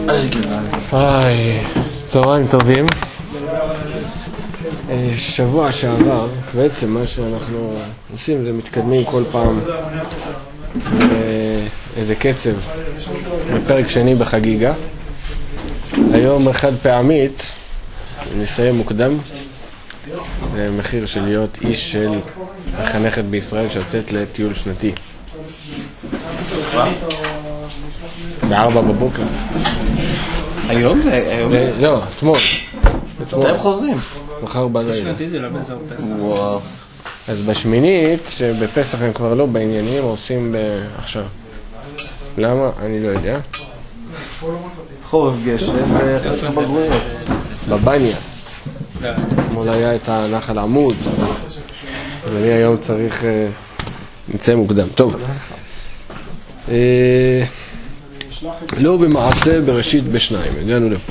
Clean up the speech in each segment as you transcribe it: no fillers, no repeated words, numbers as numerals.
היי, צהריים טובים. שבוע שעבר, בעצם מה שאנחנו עושים זה מתקדמים כל פעם איזה קצב בפרק שני בחגיגה. היום אחד פעמית נסיים מוקדם, זה מחיר של להיות איש של מחנכת בישראל שיוצאת לטיול שנתי ב-4 בבוקר. היום זה? היום? לא, אתמול. אתם חוזרים? מחר בלילה. שנתי זה לא באזור פסח. וואו. אז בשמינית, שבפסח הם כבר לא בעניינים, עושים עכשיו. למה? אני לא יודע. חורף גשם וחלק בגרויות. בבניאס. אתמול היה את הנחל עמוד. ואני היום צריך נצא מוקדם. טוב. לא במעשה בראשית בשניים. הגענו לפה.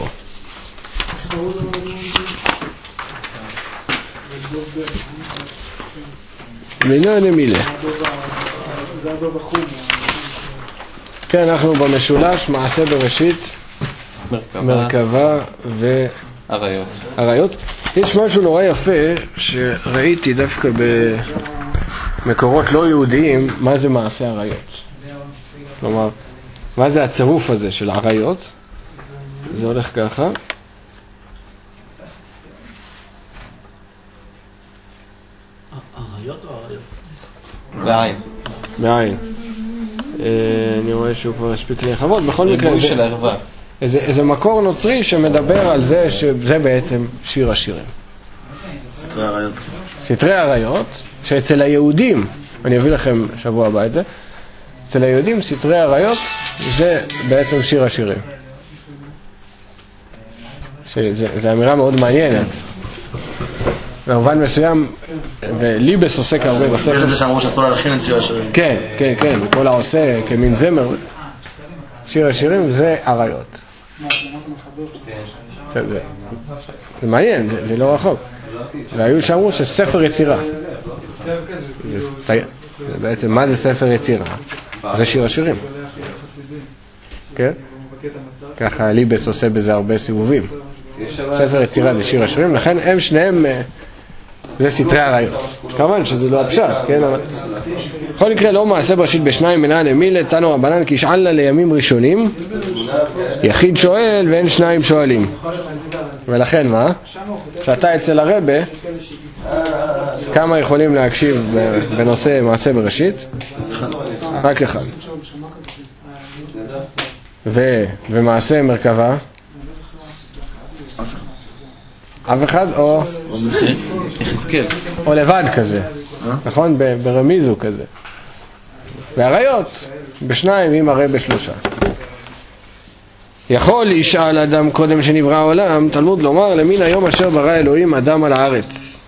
מינה נמילה. כן, אנחנו במשולש מעשה בראשית, מרכבה ועריות. יש משהו נורא יפה שראיתי דווקא במקורות לא יהודיים, מה זה מעשה עריות. כלומר, מה זה הצירוף הזה של עריות? זה הולך ככה. עריות או עריות? בעין. בעין. אני רואה שהוא כבר הספיק להחוות. בכל מקרה, ריבוי של ערווה. איזה מקור נוצרי שמדבר על זה שזה בעצם שיר השירים. סתרי עריות. סתרי עריות, שאצל היהודים, אני אביא לכם שבוע הבא את זה, אצל היהודים סתרי עריות זה בעצם שיר השירים. זה אמירה מאוד מעניינת. במובן מסוים, וליבס עוסק הרבה בספר. יש את זה שאמרו שאסור להלחין את שיר השירים. כן, כן, כן, וכל העושה כמין זמר. שיר השירים זה עריות. זה מעניין, זה לא רחוק. והיו שאמרו שספר יצירה. בעצם מה זה ספר יצירה? זה שיר השירים. כן? ככה ליבס עושה בזה הרבה סיבובים. ספר יצירה זה שיר השירים, לכן הם שניהם זה סתרי עריות. כמובן שזה לא הפשט, כן? אבל בכל מקרה לא מעשה בראשית בשניים מנה נמילה, תנו רבנן כי ישעל לימים ראשונים, יחיד שואל ואין שניים שואלים. ולכן מה? שאתה אצל הרבה, כמה יכולים להקשיב בנושא מעשה בראשית? רק אחד. ומעשה מרכבה? אף אחד או יחזקאל או לבד כזה, נכון? ברמיזו כזה. והעריות בשניים עם הרי בשלושה. יכול ישאל אדם קודם שנברא העולם, תלמוד לומר למין היום אשר ברא אלוהים אדם על הארץ.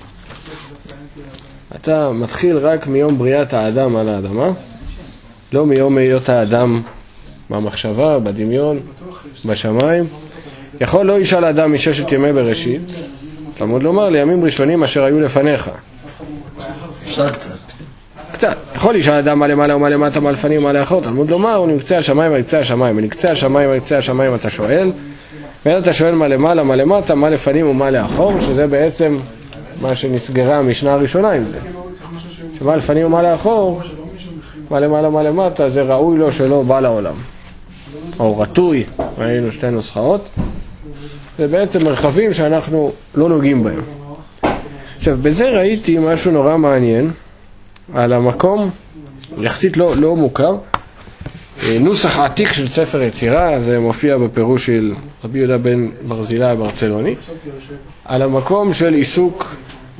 אתה מתחיל רק מיום בריאת האדם על האדמה, לא מיום היות האדם במחשבה, בדמיון, בשמיים. יכול לא ישאל אדם מששת ימי בראשית, תלמוד לומר לימים ראשונים אשר היו לפניך. אפשר קצת. יכול ישאל אדם מה למעלה ומה למטה, מה לפנים ומה לאחור, תלמוד לומר הוא נקצה השמיים ונקצה השמיים, ונקצה השמיים ונקצה השמיים אתה שואל, ואין אתה שואל מה למעלה, מה למטה, מה לפנים ומה לאחור, שזה בעצם מה שנסגרה המשנה הראשונה עם זה. שמה לפנים ומה לאחור, מה למעלה מה למטה, זה ראוי לו שלא בא לעולם. או רטוי, ראינו שתי נוסחאות, זה בעצם מרחבים שאנחנו לא נוגעים בהם. עכשיו, בזה ראיתי משהו נורא מעניין, על המקום, יחסית לא מוכר, נוסח עתיק של ספר יצירה, זה מופיע בפירוש של רבי יהודה בן ברזילי הברצלוני, על המקום של עיסוק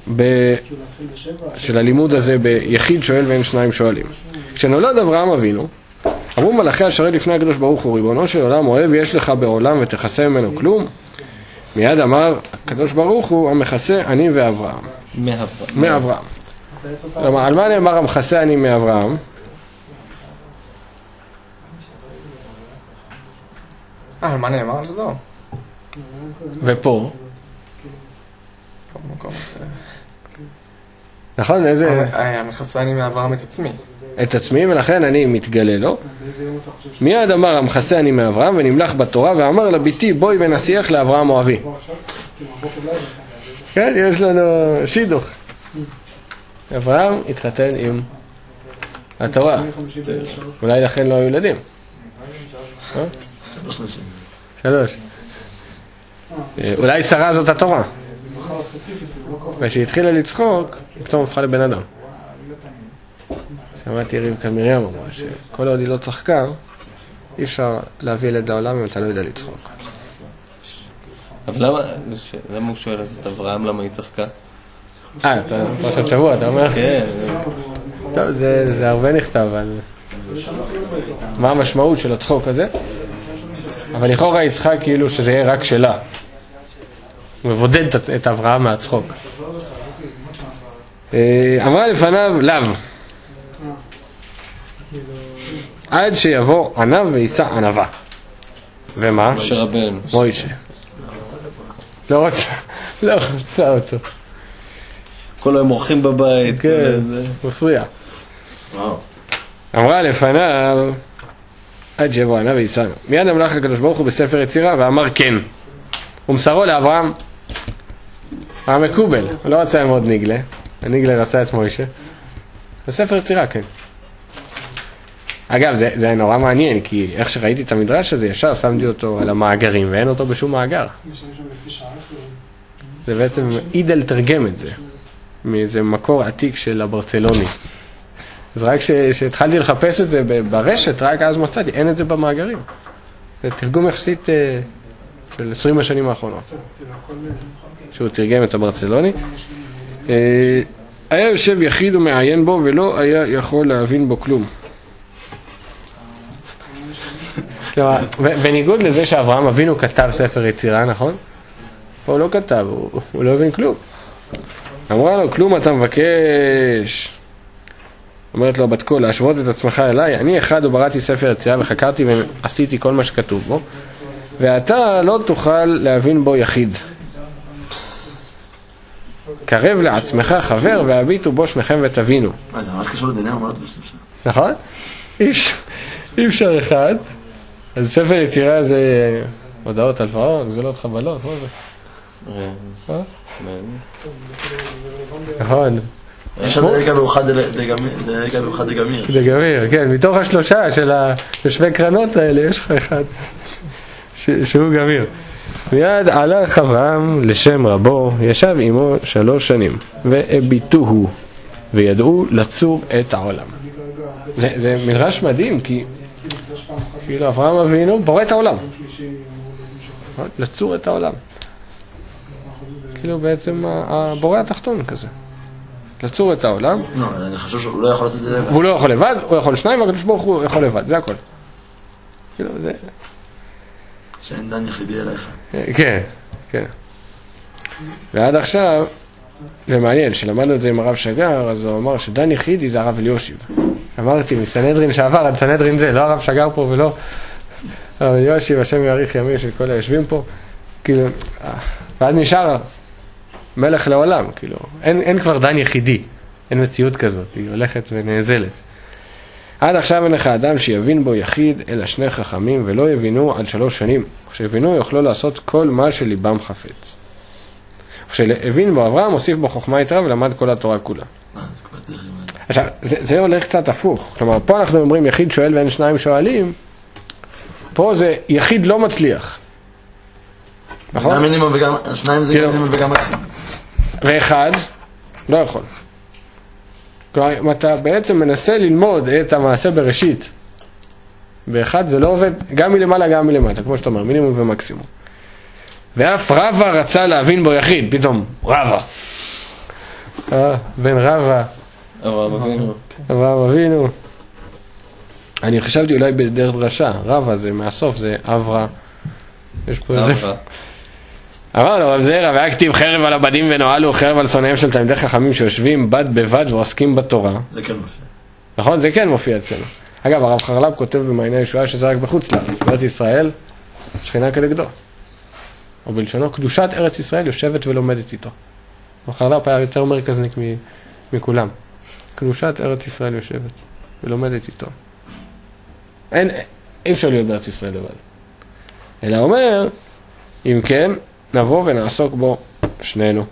של הלימוד הזה ביחיד שואל ואין שניים שואלים. כשנולד אברהם אבינו, אמרו מלאכי השרת לפני הקדוש ברוך הוא, ריבונו של עולם אוהב יש לך בעולם ותחסה ממנו כלום? מיד אמר הקדוש ברוך הוא המחסה אני ואברהם. מאברהם. כלומר, על מה נאמר המחסה אני מאברהם? על מה נאמר? אז לא. ופה? נכון, איזה... המחסה אני מאברהם את עצמי. את עצמי, ולכן אני מתגלה לו. מיד אמר המחסה אני מאברהם, ונמלך בתורה, ואמר לביתי בואי ונשיח לאברהם אוהבי. כן, יש לנו שידוך. אברהם התחתן עם התורה. אולי לכן לא היו ילדים. 3. אולי שרה זאת התורה. וכשהתחילה לצחוק, פתאום הפכה לבן אדם. שמעתי רבקה מרים אמרה שכל עוד היא לא צחקה, אי אפשר להביא ילד לעולם אם אתה לא יודע לצחוק. אבל למה הוא שואל את אברהם למה היא צחקה? אתה פרשת שבוע, אתה אומר? כן. טוב, זה הרבה נכתב על מה המשמעות של הצחוק הזה, אבל לכאורה היא צריכה כאילו שזה יהיה רק שלה. הוא מבודד את אברהם מהצחוק. אמרה לפניו לאו, עד שיבוא ענב וישא ענבה. ומה? משה רבנו. מוישה. לא רצה אותו. כל היום אורחים בבית. כן, מפריע. אמרה לפניו עד שיבוא ענב וישא ענבה. מיד המלך הקדוש ברוך הוא בספר יצירה ואמר כן. ומסרו לאברהם המקובל. הוא לא רצה עם עוד ניגלה. הניגלה רצה את מוישה. בספר יצירה כן. אגב, זה נורא מעניין, כי איך שראיתי את המדרש הזה, ישר שמתי אותו על המאגרים, ואין אותו בשום מאגר. זה בעצם, אידל תרגם את זה, מאיזה מקור עתיק של הברצלוני. אז רק שהתחלתי לחפש את זה ברשת, רק אז מצאתי, אין את זה במאגרים. זה תרגום יחסית של 20 השנים האחרונות, שהוא תרגם את הברצלוני. היה יושב יחיד ומעיין בו, ולא היה יכול להבין בו כלום. בניגוד לזה שאברהם אבינו כתב ספר יצירה, נכון? הוא לא כתב, הוא לא הבין כלום. אמרה לו, כלום אתה מבקש. אומרת לו בת קול, להשוות את עצמך אליי, אני אחד ובראתי ספר יצירה וחקרתי ועשיתי כל מה שכתוב בו, ואתה לא תוכל להבין בו יחיד. קרב לעצמך חבר והביטו בו שמכם ותבינו. זה ממש קשור לדיני אמרת בשלושה. נכון? אי אפשר אחד. אז ספר יצירה זה הודעות על פרעה, גזלות חבלות, מה זה? נכון. יש דרגה מאוחד דגמיר. דגמיר, כן, מתוך השלושה של היושבי קרנות האלה יש לך אחד שהוא גמיר. מיד הלך אברהם לשם רבו, ישב עמו 3 שנים, והביטוהו, וידעו לצור את העולם. זה מדרש מדהים, כי כאילו אברהם אבינו בורא את העולם. לצור את העולם. כאילו בעצם הבורא התחתון כזה. לצור את העולם. לא, אני חושב שהוא לא יכול לעשות את זה לבד. והוא לא יכול לבד, הוא יכול 2, והקדוש ברוך הוא יכול לבד, זה הכל. כאילו זה... שאין דן יחידי אליך. כן, כן. ועד עכשיו, זה מעניין, שלמדנו את זה עם הרב שגר, אז הוא אמר שדן יחידי זה הרב אליושיב. אמרתי, מסנהדרין שעבר עד סנהדרין זה, לא הרב שגר פה ולא הרב אליושיב, השם יאריך ימים של כל היושבים פה, כאילו, ועד נשאר מלך לעולם, כאילו, אין כבר דן יחידי, אין מציאות כזאת, היא הולכת ונאזלת. עד עכשיו אין לך אדם שיבין בו יחיד, אלא 2 חכמים, ולא יבינו עד 3 שנים. כשיבינו יוכלו לעשות כל מה שליבם חפץ. כשהבין בו אברהם, הוסיף בו חוכמה יתרה ולמד כל התורה כולה. עכשיו, זה הולך קצת הפוך. כלומר, פה אנחנו אומרים יחיד שואל ואין 2 שואלים. פה זה יחיד לא מצליח. נכון? 2 זה גם מינימום וגם מקסימום. ואחד לא יכול. כלומר, אם אתה בעצם מנסה ללמוד את המעשה בראשית, באחד זה לא עובד גם מלמעלה גם מלמטה, כמו שאתה אומר, מינימום ומקסימום. ואף רבא רצה להבין בו יחיד, פתאום, רבא. בן רבא. אברהם אבינו. אני חשבתי אולי בדרך דרשה, רבא זה מהסוף, זה אברה. יש פה איזה... אמר לו, רב זעירא, והיה כתיב חרב על הבדים ונועלו חרב על שונאיהם של תלמידי חכמים שיושבים בד בבד ועוסקים בתורה. זה כן מופיע. נכון? זה כן מופיע אצלנו. אגב, הרב חרל"פ כותב במעייני הישועה שזה רק בחוץ לארץ. בארץ ישראל, שכינה כנגדו. או בלשונו, קדושת ארץ ישראל יושבת ולומדת איתו. הרב חרל"פ היה יותר מרכזניק מכולם. קדושת ארץ ישראל יושבת ולומדת איתו. אי אפשר להיות בארץ ישראל לבד. אלא אומר, אם כן, נבוא ונעסוק בו שנינו.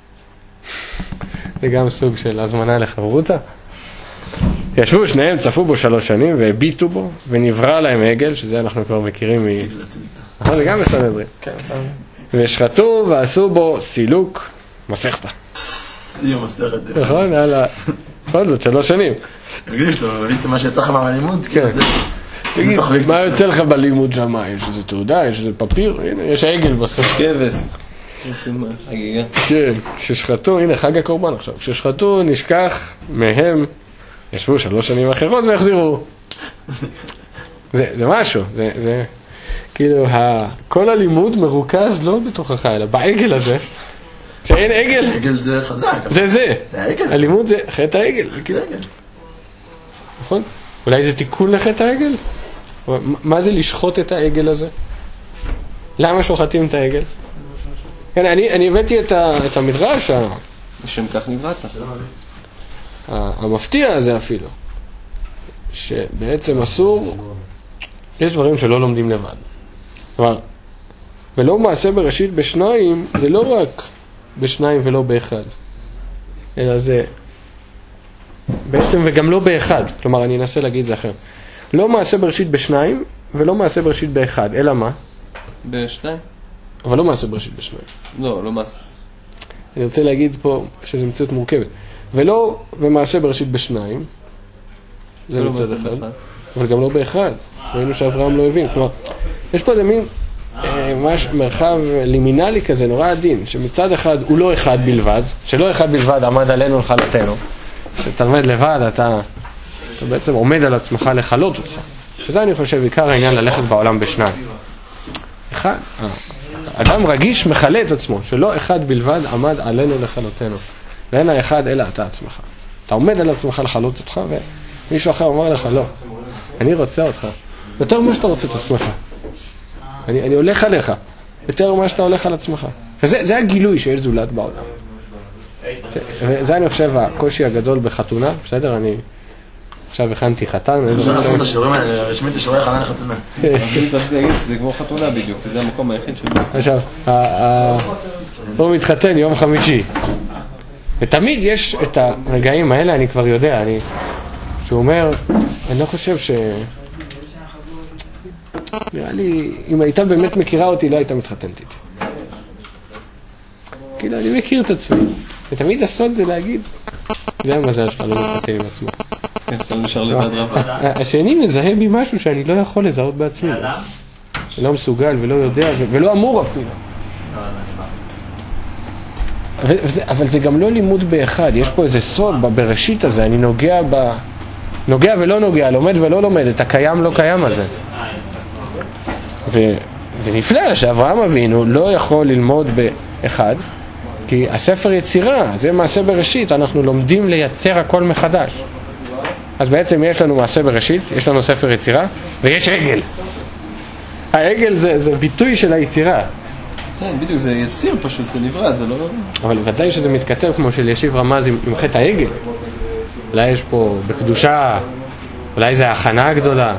זה גם סוג של הזמנה לחברותה. ישבו שניהם, צפו בו 3 שנים והביטו בו, ונברא להם עגל, שזה אנחנו כבר מכירים נכון, זה גם בסנהדרין. כן, בסנהדרין. ושחטו ועשו בו סילוק מסכתא. נכון, יאללה. בכל זאת, 3 שנים. תגיד שאתה מבין מה שיצא לך מהלימוד? כן. תגיד, מה יוצא לך בלימוד שם? יש איזה תעודה, יש איזה פפיר? הנה, יש העגל בסוף. כבש. חגיגה. כן, כששחטו, הנה חג הקורבן עכשיו. כששחטו נשכח מהם, ישבו 3 שנים אחרות והחזירו. זה משהו, זה כאילו, כל הלימוד מרוכז לא בתוכך, אלא בעגל הזה. שאין עגל. עגל זה חזק. זה. זה העגל. הלימוד זה חטא העגל. זה עגל. נכון? אולי זה תיקון לחטא העגל? מה זה לשחוט את העגל הזה? למה שוחטים את העגל? כן, אני הבאתי את המדרש, לשם כך נבראת. המפתיע הזה אפילו, שבעצם אסור, יש דברים שלא לומדים לבד. כלומר, ולא מעשה בראשית ב2, זה לא רק ב2 ולא ב1, אלא זה בעצם וגם לא ב1, כלומר אני אנסה להגיד זה אחר. לא מעשה בראשית ב2 ולא מעשה בראשית ב1, אלא מה? ב2? אבל לא מעשה בראשית ב2. לא מעשה. אני רוצה להגיד פה שזו מציאות מורכבת. ולא ומעשה בראשית ב2, זה מצד אחד, אבל גם לא ב1. ראינו שאברהם לא הבין. כלומר, יש פה איזה מין מרחב לימינלי כזה, נורא עדין, שמצד אחד הוא לא אחד בלבד, שלא אחד בלבד עמד עלינו לחלתנו. כשאתה עומד לבד, אתה בעצם עומד על עצמך לחלות אותך. שזה אני חושב עיקר העניין ללכת בעולם ב2. אחד, אדם רגיש מחלה את עצמו, שלא אחד בלבד עמד עלינו לחלותנו. ואין האחד אלא אתה עצמך. אתה עומד על עצמך לחלות אותך, ומישהו אחר אומר לך, לא, אני רוצה אותך. יותר ממה שאתה רוצה את עצמך. אני הולך עליך. יותר ממה שאתה הולך על עצמך. וזה הגילוי שיש זולת בעולם. וזה אני חושב הקושי הגדול בחתונה. בסדר, אני עכשיו הכנתי חתן. אני רוצה לעשות את השיעורים האלה, רשמית לשיעורי חתן לחתונה. אני רציתי להגיד שזה כמו חתונה בדיוק, זה המקום היחיד שלי. עכשיו, הוא מתחתן יום חמישי. ותמיד יש את הרגעים האלה, אני כבר יודע, שהוא אומר, אני לא חושב נראה לי, אם הייתה באמת מכירה אותי, לא הייתה מתחתנת איתי. כאילו, אני מכיר את עצמי. ותמיד הסוד זה להגיד, זה המזל שלך, לא מתחתן עם עצמו. כן, שאתה נשאר לבד רבה. השני מזהה בי משהו שאני לא יכול לזהות בעצמי. לא מסוגל ולא יודע, ולא אמור אפילו. אבל זה גם לא לימוד באחד, יש פה איזה סוד בראשית הזה, אני נוגע ולא נוגע, לומד ולא לומד, את הקיים לא קיים הזה. וזה נפלא שאברהם אבינו לא יכול ללמוד באחד, כי הספר יצירה, זה מעשה בראשית, אנחנו לומדים לייצר הכל מחדש. אז בעצם יש לנו מעשה בראשית, יש לנו ספר יצירה, ויש עגל. העגל זה ביטוי של היצירה. כן, בדיוק, זה יציר פשוט, זה נברא, זה לא... אבל ודאי שזה מתכתב כמו של ישיב רמז עם חטא העגל. אולי יש פה בקדושה, אולי זה ההכנה הגדולה.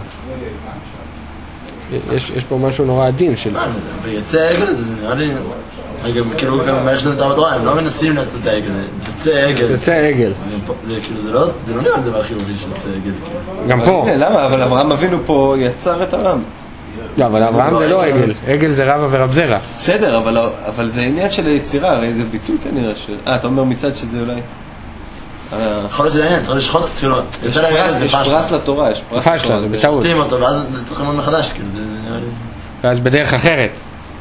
יש פה משהו נורא עדין של... ויצא העגל, זה נראה לי... רגע, כאילו גם מה יש לנו את המטרה, הם לא מנסים לצאת את העגל, יצא העגל. יצא העגל. זה כאילו, זה לא נראה דבר חיובי של יצא העגל. גם פה. למה? אבל אברהם אבינו פה יצר את העם. לא, אבל אברהם זה לא עגל. עגל זה רבא ורב זרע. בסדר, אבל זה עניין של היצירה, הרי זה ביטוי כנראה של... אתה אומר מצד שזה אולי... יכול להיות שזה עניין, צריך לשחוט, כאילו... יש פרס לתורה, יש פרס לתורה. זה בטעות. שוחטים אותו, ואז צריך ללמוד מחדש, כאילו, זה נראה לי... ואז בדרך אחרת.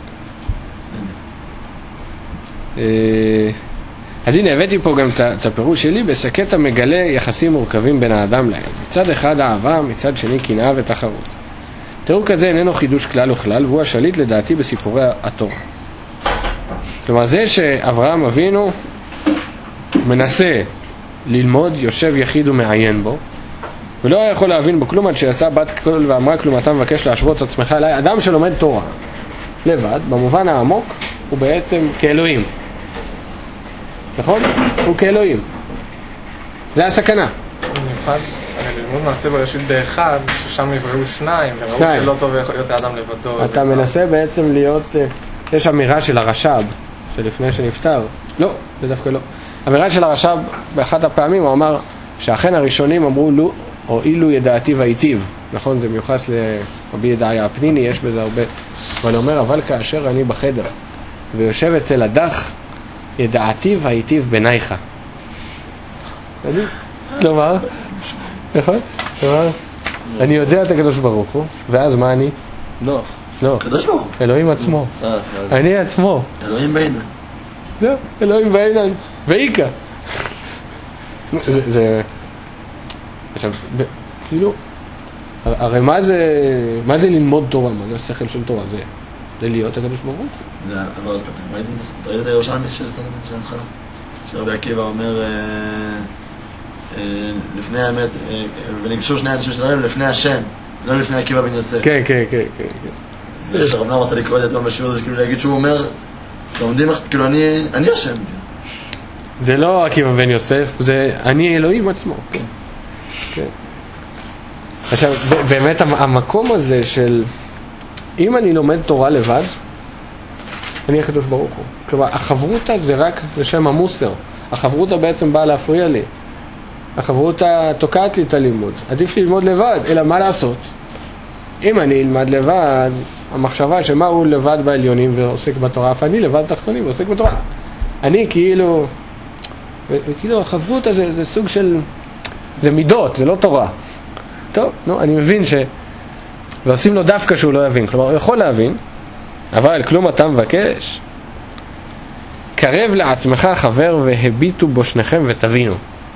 אז הנה, הבאתי פה גם את הפירוש שלי, בסקטה מגלה יחסים מורכבים בין האדם להם. מצד אחד אהבה, מצד שני קנאה ותחרות. תיאור כזה איננו חידוש כלל וכלל, והוא השליט לדעתי בסיפורי התורה. כלומר, זה שאברהם אבינו מנסה ללמוד, יושב יחיד ומעיין בו, ולא יכול להבין בו כלום עד שיצא בת קול ואמרה כלום, אתה מבקש להשוות את עצמך אליי. אדם שלומד תורה לבד, במובן העמוק, הוא בעצם כאלוהים. נכון? הוא כאלוהים. זה הסכנה. במיוחד ללמוד מעשה בראשית באחד, ששם נבראו שניים, וראו שלא טוב להיות האדם לבדו. אתה מנסה בעצם להיות, יש אמירה של הרש"ב, שלפני שנפטר, לא, זה דווקא לא. אמירה של הרש"ב, באחת הפעמים הוא אמר, שאכן הראשונים אמרו לו, או אילו ידעתי והיטיב, נכון, זה מיוחס לרבי ידעיה הפניני, יש בזה הרבה, אבל הוא אומר, אבל כאשר אני בחדר, ויושב אצל הדח, ידעתי והיטיב בנייך. כלומר, נכון? כלומר, אני יודע את הקדוש ברוך הוא, ואז מה אני? נוח. לא, קדוש ברוך הוא. אלוהים עצמו. אני עצמו. אלוהים בעינן. זהו, אלוהים בעינן. ואיקה. זה... עכשיו, כאילו, הרי מה זה ללמוד תורה? מה זה השכל של תורה? זה להיות הקדוש ברוך הוא. זה, ראית את הירושלמי של ההתחלה? שרבי עקיבא אומר, לפני האמת, וניגשו שני אנשים של הרב לפני השם, לא לפני עקיבא בן יוסף. כן. כשרב נאם רוצה לקרוא את זה בשיעור הזה, כאילו להגיד שהוא אומר, שעומדים, כאילו אני השם. זה לא עקיבא בן יוסף, זה אני אלוהים עצמו. כן. עכשיו, באמת המקום הזה של, אם אני לומד תורה לבד, אני הקדוש ברוך הוא. כלומר, החברותה זה רק לשם המוסר. החברותה בעצם באה להפריע לי. החברותה תוקעת לי את הלימוד. עדיף לי ללמוד לבד, אלא מה לעשות? אם אני אלמד לבד, המחשבה שמה הוא לבד בעליונים ועוסק בתורה, אף אני לבד תחתונים ועוסק בתורה. אני כאילו, וכאילו החברותה זה סוג של, זה מידות, זה לא תורה. טוב, נו, אני מבין ועושים לו דווקא שהוא לא יבין. כלומר, הוא יכול להבין, אבל כלום אתה מבקש. קרב לעצמך חבר והביטו בו שניכם ותבינו.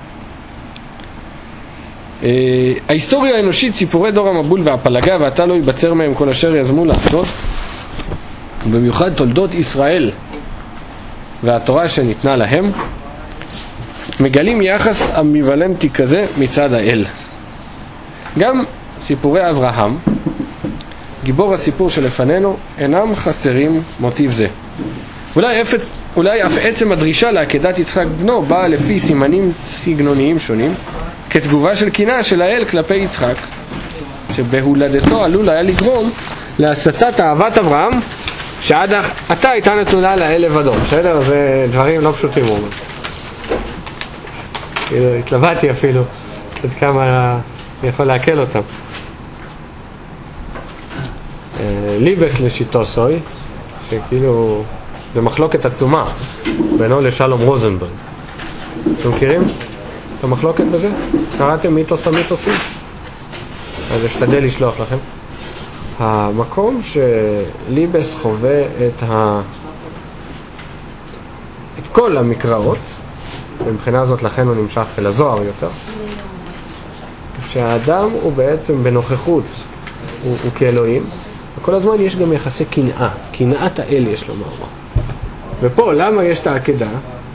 ההיסטוריה האנושית, סיפורי דור המבול והפלגה, ואתה לא ייבצר מהם כל אשר יזמו לעשות, במיוחד תולדות ישראל והתורה שניתנה להם, מגלים יחס אמביוולנטי כזה מצד האל. גם סיפורי אברהם, גיבור הסיפור שלפנינו, אינם חסרים מוטיב זה. אולי אף עצם הדרישה לעקדת יצחק בנו באה לפי סימנים סגנוניים שונים, כתגובה של קנאה של האל כלפי יצחק, שבהולדתו עלול היה לגרום להסתת אהבת אברהם, שעד עתה הייתה נתונה לאל לבדו. בסדר? זה דברים לא פשוטים. התלבטתי אפילו עד כמה אני יכול להקל אותם. ליבך לשיטו סוי, שכאילו זה מחלוקת עצומה בינו לשלום רוזנברג. אתם מכירים את המחלוקת בזה? קראתם מיתוס המיתוסים? אז אשתדל לשלוח לכם. המקום שליבס חווה את כל המקראות, מבחינה הזאת לכן הוא נמשך אל הזוהר יותר, שהאדם הוא בעצם בנוכחות, הוא כאלוהים, וכל הזמן יש גם יחסי קנאה, קנאת האל יש לומר. ופה למה יש את העקדה?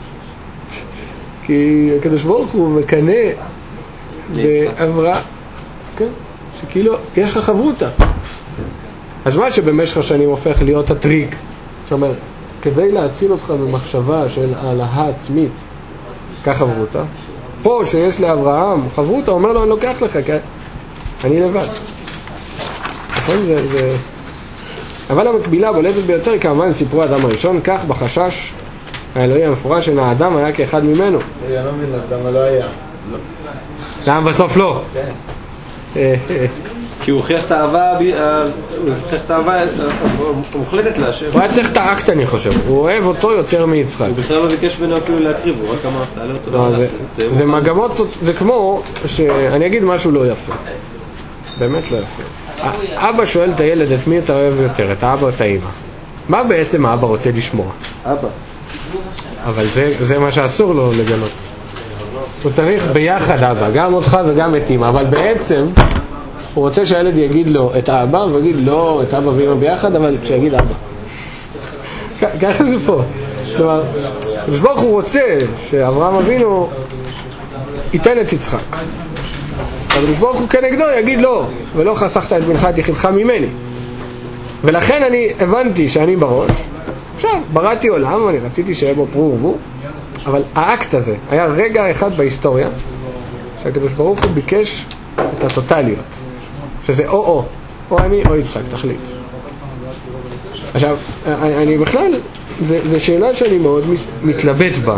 כי הקדוש ברוך הוא מקנא באברהם, כן? שכאילו יש לך חברותה. אז מה שבמשך השנים הופך להיות הטריק, שאומר, כדי להציל אותך במחשבה של העלאה עצמית, כך חברותה. פה שיש לאברהם חברותה, אומר לו, אני לוקח לך, כי אני לבד. נכון? זה... אבל המקבילה בולטת ביותר, כמובן סיפרו האדם הראשון, כך בחשש האלוהי המפורש, שאין האדם היה כאחד ממנו. אני לא מבין, למה לא היה? למה בסוף לא? כן. כי הוא הוכיח את האהבה, המוחלטת להשם. הוא היה צריך את האקט, אני חושב. הוא אוהב אותו יותר מיצחק. הוא בכלל לא ביקש ממנו אפילו להקריב, הוא רק אמר, תעלה אותו. זה מגמות, זה כמו שאני אגיד משהו לא יפה. באמת לא יפה. אבא שואל את הילד, את מי אתה אוהב יותר, את האבא או את האמא? מה בעצם האבא רוצה לשמוע? אבא. אבל זה מה שאסור לו לגלות. הוא צריך ביחד אבא, גם אותך וגם את אמא, אבל בעצם הוא רוצה שהילד יגיד לו את האבא, ויגיד לא את אבא ואמא ביחד, אבל שיגיד אבא. ככה זה פה. כלומר, ברוך הוא רוצה שאברהם אבינו ייתן את יצחק. אבל ברוך הוא כנגדו יגיד לא, ולא חסכת את בנך את יחידך ממני. ולכן אני הבנתי שאני בראש. עכשיו, בראתי עולם, אני רציתי שיהיה בו פרו ורבו, אבל האקט הזה היה רגע אחד בהיסטוריה שהקדוש ברוך הוא ביקש הטוטליות, שזה או אני או יצחק, תחליט. עכשיו, אני בכלל, זו שאלה שאני מאוד מתלבט בה.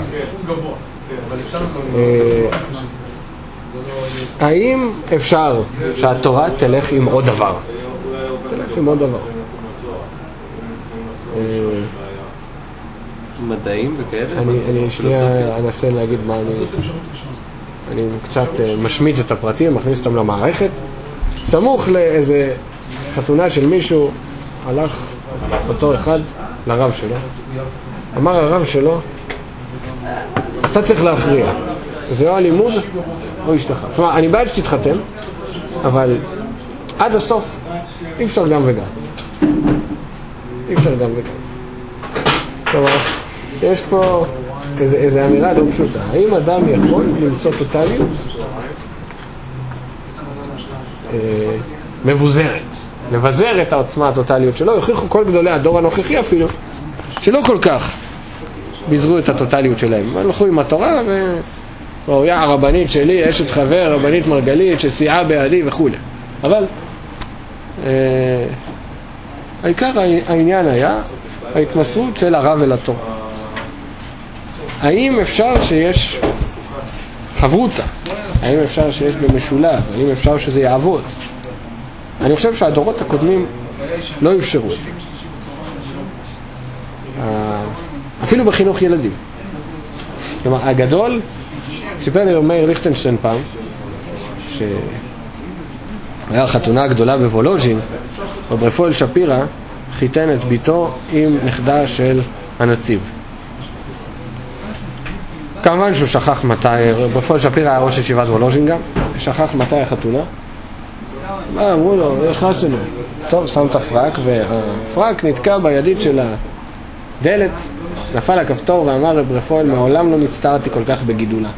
האם אפשר שהתורה תלך עם עוד דבר? תלך עם עוד דבר. מדעים וכאלה? אני שנייה אנסה להגיד מה אני קצת משמיט את הפרטים, מכניס אותם למערכת. סמוך לאיזה חתונה של מישהו, הלך אותו אחד לרב שלו, אמר הרב שלו, אתה צריך להכריע, זה או הלימוד או אשתך. כלומר, אני בעד שתתחתן, אבל עד הסוף אי אפשר גם וגם. אי אפשר גם וגם. כלומר, יש פה איזו אמירה לא פשוטה. האם אדם יכול למצוא טוטליות מבוזרת, לבזר את העוצמה הטוטליות שלו? יוכיחו כל גדולי הדור הנוכחי אפילו שלא כל כך ביזרו את הטוטליות שלהם. הלכו עם התורה וראויה הרבנית שלי, אשת חבר, רבנית מרגלית שסייעה בידי וכו'. אבל העיקר העניין היה ההתמסרות של הרב אל התורה. האם אפשר שיש חברותה? האם אפשר שיש במשולב? האם אפשר שזה יעבוד? אני חושב שהדורות הקודמים לא אפשרו את זה. אפילו בחינוך ילדים. כלומר, הגדול, סיפר לי מאיר ליכטנשטיין פעם, שהיה חתונה גדולה בוולוז'ין, וברפואל שפירא חיתן את ביתו עם נכדה של הנציב. כמובן שהוא שכח מתי, ברפואל שפירא היה ראש ישיבת וולוז'ין גם, שכח מתי החתונה. מה אמרו לו? איך עשינו? טוב, שם את הפרק, והפרק נתקע בידית של הדלת, נפל הכפתור ואמר רב רפואל, מעולם לא נצטערתי כל כך בגידולה.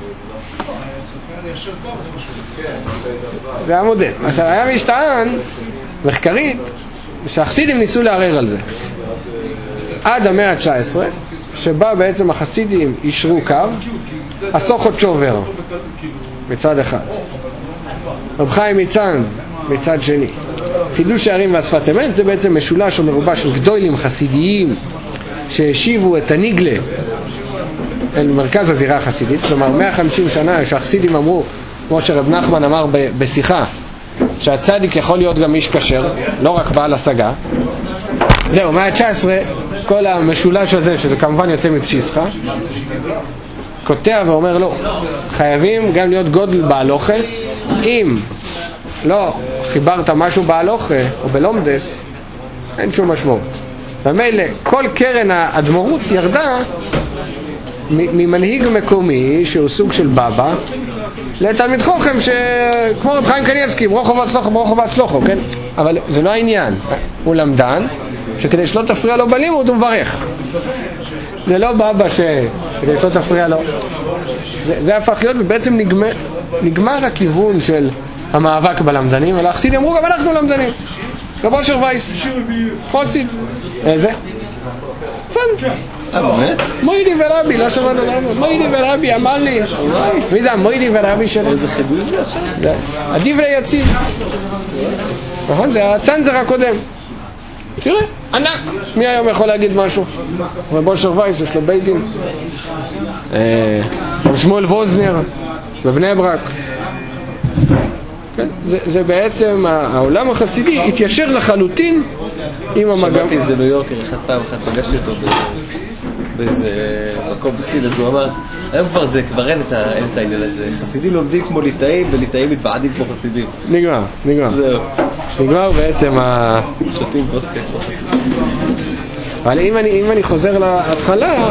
זה המודל. עכשיו, היה משטען מחקרית שהחסידים ניסו לערער על זה עד המאה ה-19, שבה בעצם החסידים אישרו קו הסוכות שובר מצד אחד, רב חיים מצאנז מצד שני. חידוש שערים והשפת אמת זה בעצם משולש או מרובע של גדולים חסידיים שהשיבו את הניגלה אל מרכז הזירה החסידית. כלומר 150 שנה שהחסידים אמרו, כמו שרב נחמן אמר בשיחה, שהצדיק יכול להיות גם איש כשר, לא רק בעל השגה. זהו, מאה ה-19 כל המשולש הזה, שזה כמובן יוצא מפשיסחה, קוטע ואומר לא, חייבים גם להיות גודל בהלוכה. אם לא חיברת משהו בהלוכה או בלומדס, אין שום משמעות. במילא כל קרן האדמו"רות ירדה ממנהיג מקומי שהוא סוג של בבא לתלמיד חוכם כמו רב חיים קניאבסקי, ברוך והצלחה, כן? אבל זה לא העניין. הוא למדן שכדי שלא תפריע לו בלימוד הוא מברך. זה לא בבא שכדי שלא תפריע לו. זה הפך להיות, ובעצם נגמר הכיוון של המאבק בלמדנים, אבל החסידים אמרו גם אנחנו למדנים. רב אושר וייס חוסיד איזה? באמת? מוידי ורבי, לא שמעת למה? מוידי ורבי אמר לי. מי זה המוידי ורבי שלו? איזה חידוש זה עכשיו? הדברי יציב. נכון? זה הצנזר הקודם. תראה, ענק. מי היום יכול להגיד משהו? רב אושר וייס, יש לו בית דין. רב שמואל ווזנר בבני ברק. כן, זה בעצם העולם החסידי התיישר לחלוטין עם המגמה. שמעתי איזה ניו יורקר פעם אחת פגשתי אותו באיזה מקום בסין, אז הוא אמר, היום כבר אין את העניין הזה, חסידים לומדים כמו ליטאים וליטאים מתוועדים כמו חסידים. נגמר. זהו. נגמר בעצם שותים וודקה כמו חסידים. אבל אם אני חוזר להתחלה,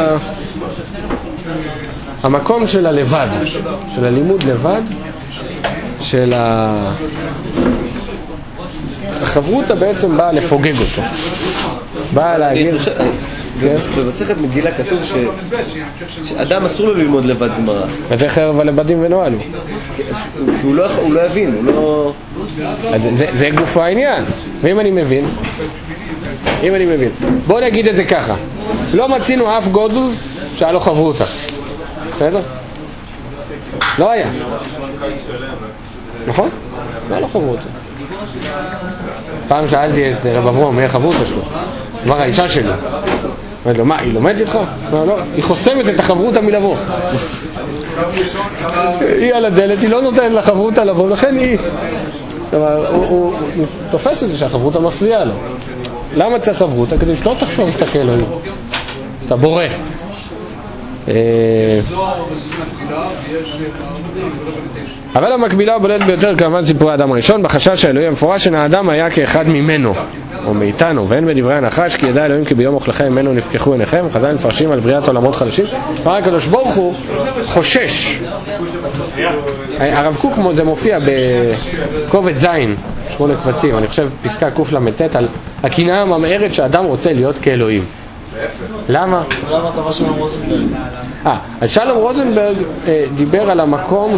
המקום של הלבד, של הלימוד לבד, של החברותה בעצם באה לפוגג אותו, באה להגיד. במסכת מגילה כתוב שאדם אסור לו ללמוד לבד גמרא. וזה חרב הלבדים ונועלו. הוא לא יבין, הוא לא... זה גוף העניין. ואם אני מבין, בוא נגיד את זה ככה, לא מצינו אף גודל שהיה לו חברותה, בסדר? לא היה. נכון? לא חברותא. פעם שאלתי את רב אברום, מי החברותא שלו? אמר האישה שלו. אמרתי לו, מה, היא לומדת איתך? לא, היא חוסמת את החברותא מלבוא. היא על הדלת, היא לא נותנת לחברותא לבוא, לכן היא... כלומר, הוא תופס את זה שהחברותא מפריעה לו. למה צריך חברותא? כדי שלא תחשוב שאתה כאלוהים. אתה בורא. אבל המקבילה הבולטת ביותר כמובן סיפורי האדם הראשון, בחשש שהאלוהים המפורש של האדם היה כאחד ממנו או מאיתנו, ואין בדברי הנחש כי ידע אלוהים כי ביום אוכלכם ממנו נפקחו עיניכם. חז"ל מפרשים על בריאת עולמות חדשים. הקדוש ברוך הוא חושש. הרב קוק זה מופיע בקובץ זין 8 קבצים, אני חושב פסקה קל"ט, על הקנאה הממארת שהאדם רוצה להיות כאלוהים. למה? אז שלום רוזנברג דיבר על המקום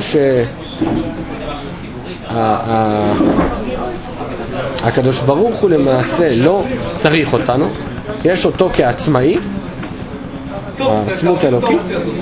שהקדוש ברוך הוא למעשה לא צריך אותנו, יש אותו כעצמאי, העצמות אלוקית,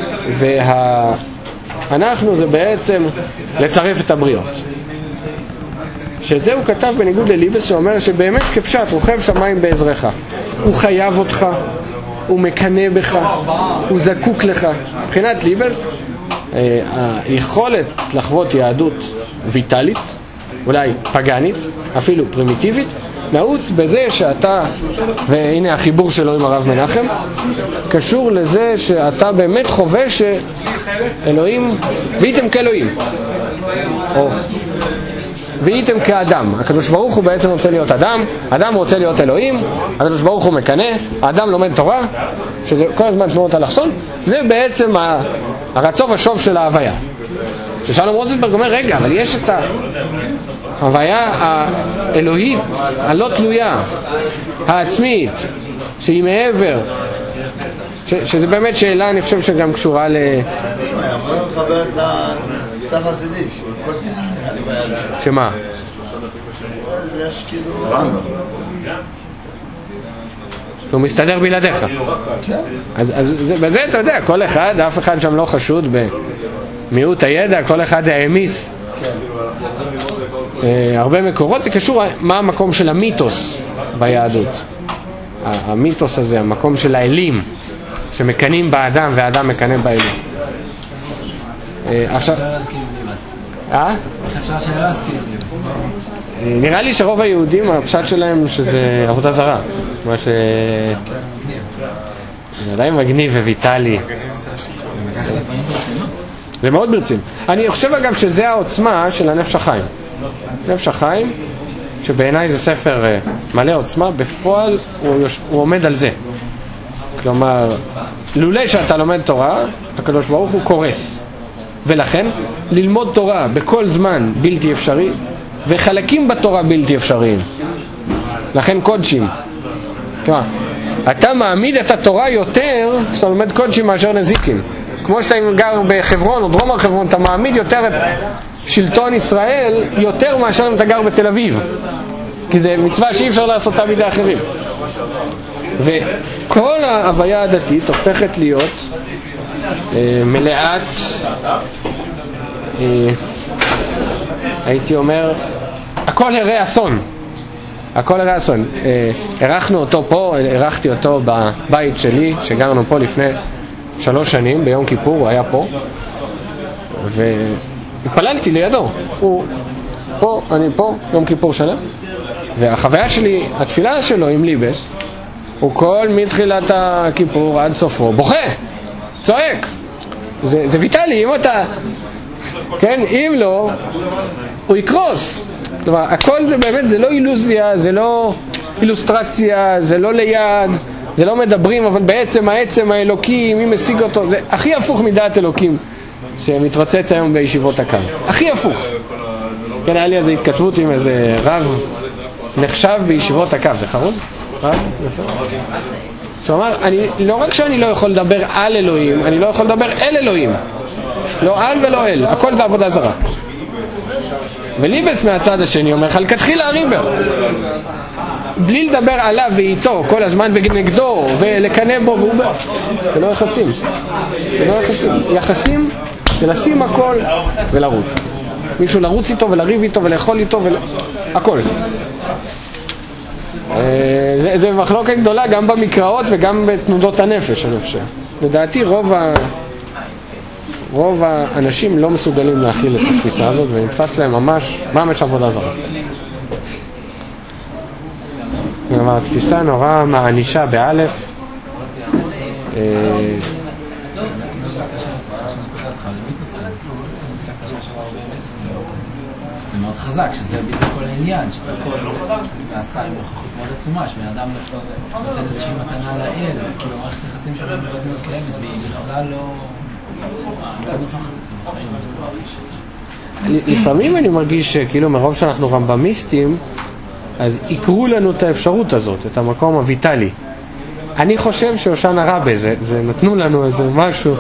ואנחנו זה בעצם לצרף את הבריות. שזה הוא כתב בניגוד לליבס שאומר שבאמת כפשט רוכב שמיים בעזרך, הוא חייב אותך, הוא מקנה בך, הוא זקוק לך. מבחינת ליבס היכולת לחוות יהדות ויטלית, אולי פגנית, אפילו פרימיטיבית, נעוץ בזה שאתה, והנה החיבור שלו עם הרב מנחם, קשור לזה שאתה באמת חווה שאלוהים, והייתם כאלוהים, או והייתם כאדם. הקדוש ברוך הוא בעצם רוצה להיות אדם, אדם רוצה להיות אלוהים, הקדוש ברוך הוא מקנה, האדם לומד תורה, שזה כל הזמן תנועות אלכסון, זה בעצם הרצון השוב של ההוויה. ששלום רוזנברג אומר, רגע, אבל יש את ההוויה האלוהית, הלא תלויה, העצמית, שהיא מעבר, שזה באמת שאלה, אני חושב שגם קשורה ל... מתחברת לתפיסה חסידית. שמה? יש כאילו... הוא מסתדר בלעדיך. אז בזה אתה יודע, כל אחד, אף אחד שם לא חשוד במיעוט הידע, כל אחד העמיס. הרבה מקורות, זה קשור מה המקום של המיתוס ביהדות. המיתוס הזה, המקום של האלים, שמקנים באדם והאדם מקנה באלים. עכשיו... אפשר שלא להסכים. נראה לי שרוב היהודים הפשט שלהם שזה עבודה זרה, מה ש... זה עדיין מגניב וויטלי, זה מאוד ברצינות. אני חושב אגב שזה העוצמה של הנפש החיים. נפש החיים שבעיניי זה ספר מלא עוצמה, בפועל הוא עומד על זה. כלומר, לולא שאתה לומד תורה, הקדוש ברוך הוא קורס, ולכן ללמוד תורה בכל זמן בלתי אפשרי, וחלקים בתורה בלתי אפשריים, לכן קודשים. כלומר, אתה מעמיד את התורה יותר כשאתה לומד קודשים מאשר נזיקים. כמו שאתה גר בחברון או דרום הר חברון, אתה מעמיד יותר את שלטון ישראל יותר מאשר אם אתה גר בתל אביב, כי זה מצווה שאי אפשר לעשות אותה בידי אחרים. וכל ההוויה הדתית הופכת להיות מלאת, הייתי אומר, הכל הרי אסון. הכל הרי אסון. ערכנו אותו פה, ערכתי אותו בבית שלי, שגרנו פה לפני 3 שנים, ביום כיפור, הוא היה פה, והתפללתי לידו. הוא פה, אני פה, יום כיפור שלם. והחוויה שלי, התפילה שלו עם ליבס, הוא כל מתחילת הכיפור עד סופו, בוכה, צועק. זה ויטלי, אם אתה... כן, אם לא, הוא יקרוס. כלומר, הכל זה באמת, זה לא אילוזיה, זה לא אילוסטרציה, זה לא ליד, זה לא מדברים, אבל בעצם העצם האלוקי, מי משיג אותו, זה הכי הפוך מדעת אלוקים שמתרוצץ היום בישיבות הקו. הכי הפוך. כן, היה לי איזו התכתבות עם איזה רב נחשב בישיבות הקו, זה חרוז? רב? שאומר, לא רק שאני לא יכול לדבר על אלוהים, אני לא יכול לדבר אל אלוהים. לא על ולא אל, הכל זה עבודה זרה. וליבס מהצד השני אומר, חלקתחילה הריבר, בלי לדבר עליו ואיתו כל הזמן ונגדו ולקנה בו והוא בו. זה לא יחסים. זה לא יחסים. יחסים זה לשים הכל ולרוץ. מישהו לרוץ איתו ולריב איתו ולאכול איתו הכל. זה מחלוקת גדולה גם במקראות וגם בתנודות הנפש, אני חושב. לדעתי רוב האנשים לא מסוגלים להכיל את התפיסה הזאת, ונתפס להם ממש עבודה זרה. כלומר, התפיסה נורא מענישה באלף. זה מאוד חזק, שזה בדיוק כל העניין, שהכל ועשה עם נוכחות מאוד עצומה, שבן אדם נותן איזושהי מתנה לאל, כאילו מערכת יחסים שלנו מאוד מאוד קיימת, והיא בכלל לא נוכחת אצלנו חיים בצורה הכי. לפעמים אני מרגיש שכאילו מרוב שאנחנו רמב"מיסטים, אז יקרו לנו את האפשרות הזאת, את המקום הויטלי. אני חושב שהושענא רבה, זה נתנו לנו איזה משהו.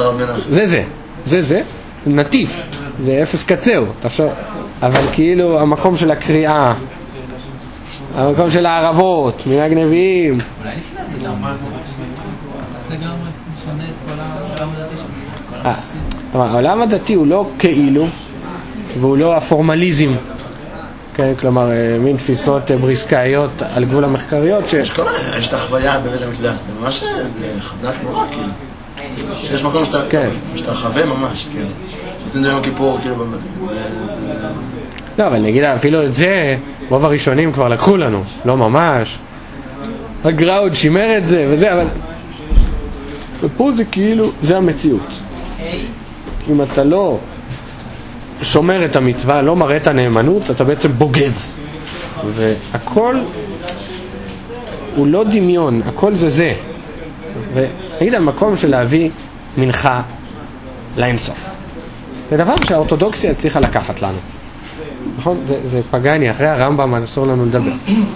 זה נטיף, זה אפס קצהו, תחשוב. אבל כאילו המקום של הקריאה, המקום של הערבות, מנהג נביאים. אולי לפני זה גם, זה גם משנה את כל העולם הדתי שלנו. העולם הדתי הוא לא כאילו, והוא לא הפורמליזם. כלומר, מין תפיסות בריסקאיות על גבול המחקריות יש את החוויה בבית המקדש, זה ממש חזק נורא, כאילו. שיש מקום שאתה חווה ממש, כאילו. עושים ביום כיפור, כאילו, באמת. לא, אבל נגיד, אפילו את זה, רוב הראשונים כבר לקחו לנו, לא ממש. הגר"א עוד שימר את זה וזה, אבל... ופה זה כאילו, זה המציאות. אם אתה לא שומר את המצווה, לא מראה את הנאמנות, אתה בעצם בוגד. והכל הוא לא דמיון, הכל זה. ונגיד המקום של להביא מנחה לאינסוף. זה דבר שהאורתודוקסיה הצליחה לקחת לנו. נכון? זה פגני, אחרי הרמב"ם אסור לנו לדבר.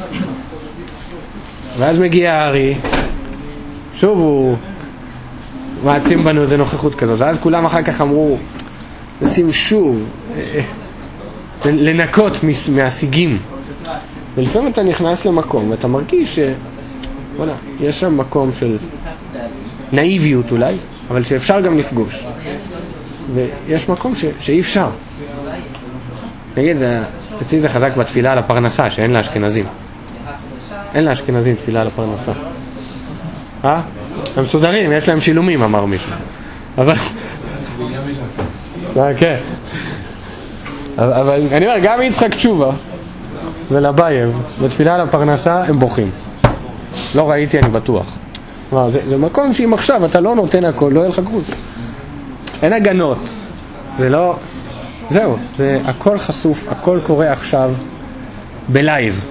ואז מגיע הארי, שוב הוא מעצים בנו איזה נוכחות כזאת, ואז כולם אחר כך אמרו, נשים שוב, לנקות מהשיגים. ולפעמים אתה נכנס למקום, ואתה מרגיש יש שם מקום של נאיביות אולי, אבל שאפשר גם לפגוש. ויש מקום שאי אפשר. נגיד, אצלי זה חזק בתפילה על הפרנסה, שאין לה אשכנזים. אין לה אשכנזים תפילה על הפרנסה. הם מסודרים, יש להם שילומים, אמר מישהו. אבל... כן. אבל אני אומר, גם יצחק תשובה ולבייב, בתפילה על הפרנסה, הם בוכים. לא ראיתי, אני בטוח. זה מקום שאם עכשיו אתה לא נותן הכל, לא יהיה לך גרוש. אין הגנות. זה לא... זהו, זה הכל חשוף, הכל קורה עכשיו בלייב.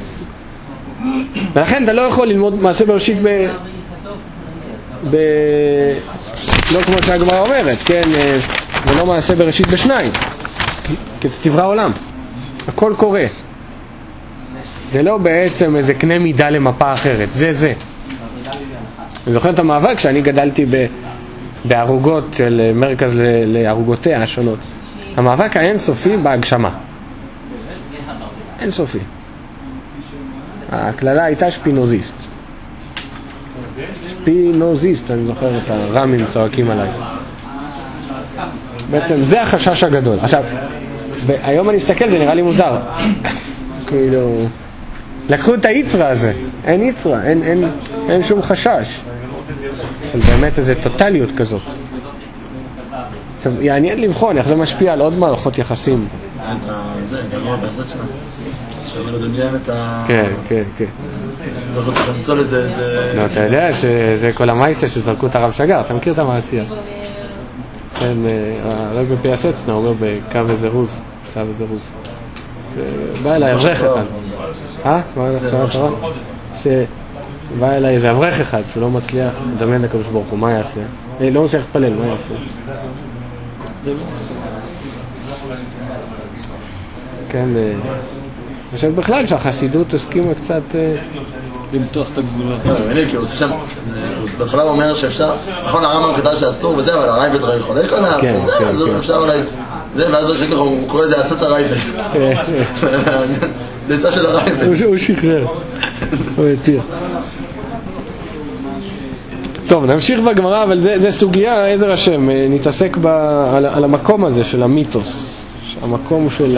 ולכן אתה לא יכול ללמוד מעשה בראשית לא כמו שהגמרא אומרת, כן, ולא מעשה בראשית בשניים, כי אתה תברא עולם. הכל קורה. זה לא בעצם איזה קנה מידה למפה אחרת, זה. אני זוכר את המאבק שאני גדלתי בערוגות של מרכז לערוגותיה השונות. המאבק האינסופי בהגשמה. אינסופי. הכללה הייתה שפינוזיסט. שפינוזיסט, אני זוכר את הרמים צועקים עליי. בעצם זה החשש הגדול. עכשיו, היום אני אסתכל, זה נראה לי מוזר. כאילו, לקחו את היצרה הזה. אין יצרה, אין שום חשש. של באמת איזו טוטליות כזאת. עכשיו, יעניין לבחון איך זה משפיע על עוד מערכות יחסים. זה גמור בעזרת שלה. שווה לדמיין את ה... כן. לא זאת למצוא לזה... לא, אתה יודע שזה כל המייסה שזרקו את הרב שגר, אתה מכיר את המעשייה. כן, רק בפייסצנה, הוא אומר בקו וזירוז. בא אליי אברך אחד. מה עכשיו אחרון? שבא אליי איזה אברך אחד שהוא לא מצליח לדמיין לקדוש ברוך הוא, מה יעשה? לא מצליח להתפלל, מה יעשה? כן, אני חושב בכלל שהחסידות הסכימה קצת למתוח את הגבולות. כי הוא עושה שם, בהתחלה הוא אומר שאפשר, נכון הרמב"ם כתב שאסור וזה, אבל הרייבד ראי חולק עליו, אז אפשר אולי, ואז שככה הוא קורא לזה עצת הרייבד. זה עצה של הרייבד. הוא שחרר, הוא התיר. טוב, נמשיך בגמרא, אבל זה סוגיה, עזר השם, נתעסק על המקום הזה של המיתוס. המקום של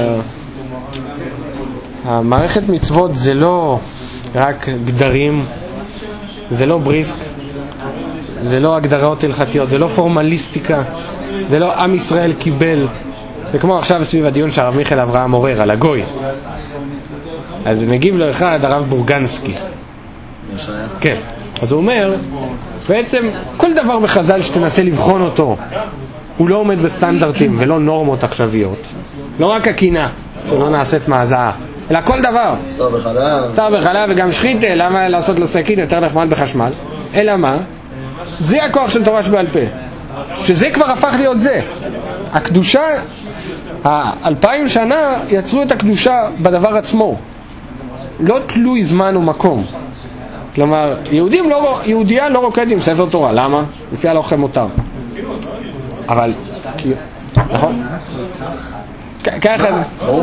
המערכת מצוות זה לא רק גדרים, זה לא בריסק, זה לא הגדרות הלכתיות, זה לא פורמליסטיקה, זה לא עם ישראל קיבל. זה כמו עכשיו סביב הדיון שהרב מיכאל אברהם עורר על הגוי, אז מגיב לו אחד הרב בורגנסקי, כן, אז הוא אומר בעצם כל דבר בחז"ל שתנסה לבחון אותו הוא לא עומד בסטנדרטים ולא נורמות עכשוויות, לא רק הקינה שלא נעשית מהזעה, אלא כל דבר, בשר בחלב וגם שחיתה, למה לעשות לו סכין יותר נחמד בחשמל, אלא מה? זה הכוח של תורה שבעל פה, שזה כבר הפך להיות זה הקדושה. 2000 שנה יצרו את הקדושה בדבר עצמו, לא תלוי זמן ומקום. כלומר, יהודייה לא רוקדת עם ספר תורה, למה? לפי הלוחם מותר. אבל, נכון? ככה,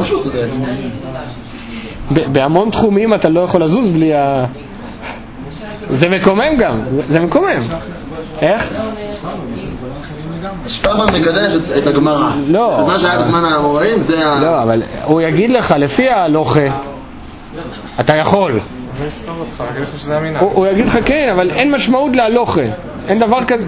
בהמון תחומים אתה לא יכול לזוז בלי זה מקומם גם, זה מקומם. איך? שפרמן מקדש את הגמרא. לא. מה שהיה בזמן האמוראים זה לא, אבל הוא יגיד לך, לפי ההלוכה, אתה יכול. הוא יגיד לך כן, אבל אין משמעות להלוכה. אין דבר כזה.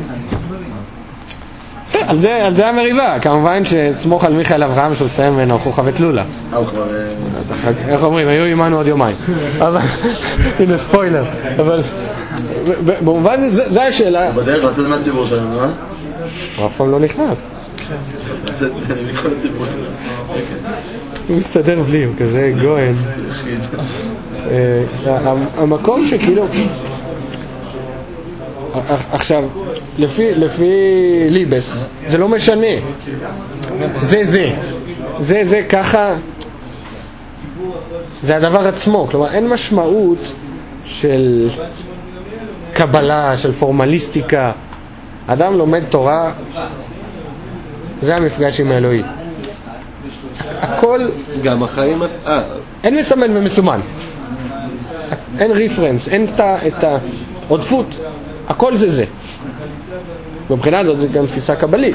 על זה המריבה. כמובן שתסמוך על מיכאל אברהם שהוא סיים ממנו חוכא ותלולה. איך אומרים? היו עימנו עוד יומיים. הנה ספוילר. אבל במובן זה השאלה. הוא בדרך לצאת מהציבור שלנו, אה? הוא אף פעם לא נכנס. לצאת מכל הציבור. הוא מסתדר בלי, הוא כזה גויין. המקום שכאילו עכשיו לפי ליבס זה לא משנה, זה ככה, זה הדבר עצמו. כלומר אין משמעות של קבלה, של פורמליסטיקה. אדם לומד תורה, זה המפגש עם האלוהי. הכל גם החיים אין מסמן ומסומן, אין ריפרנס, אין את העודפות, הכל זה. מבחינה הזאת זה גם תפיסה קבלית.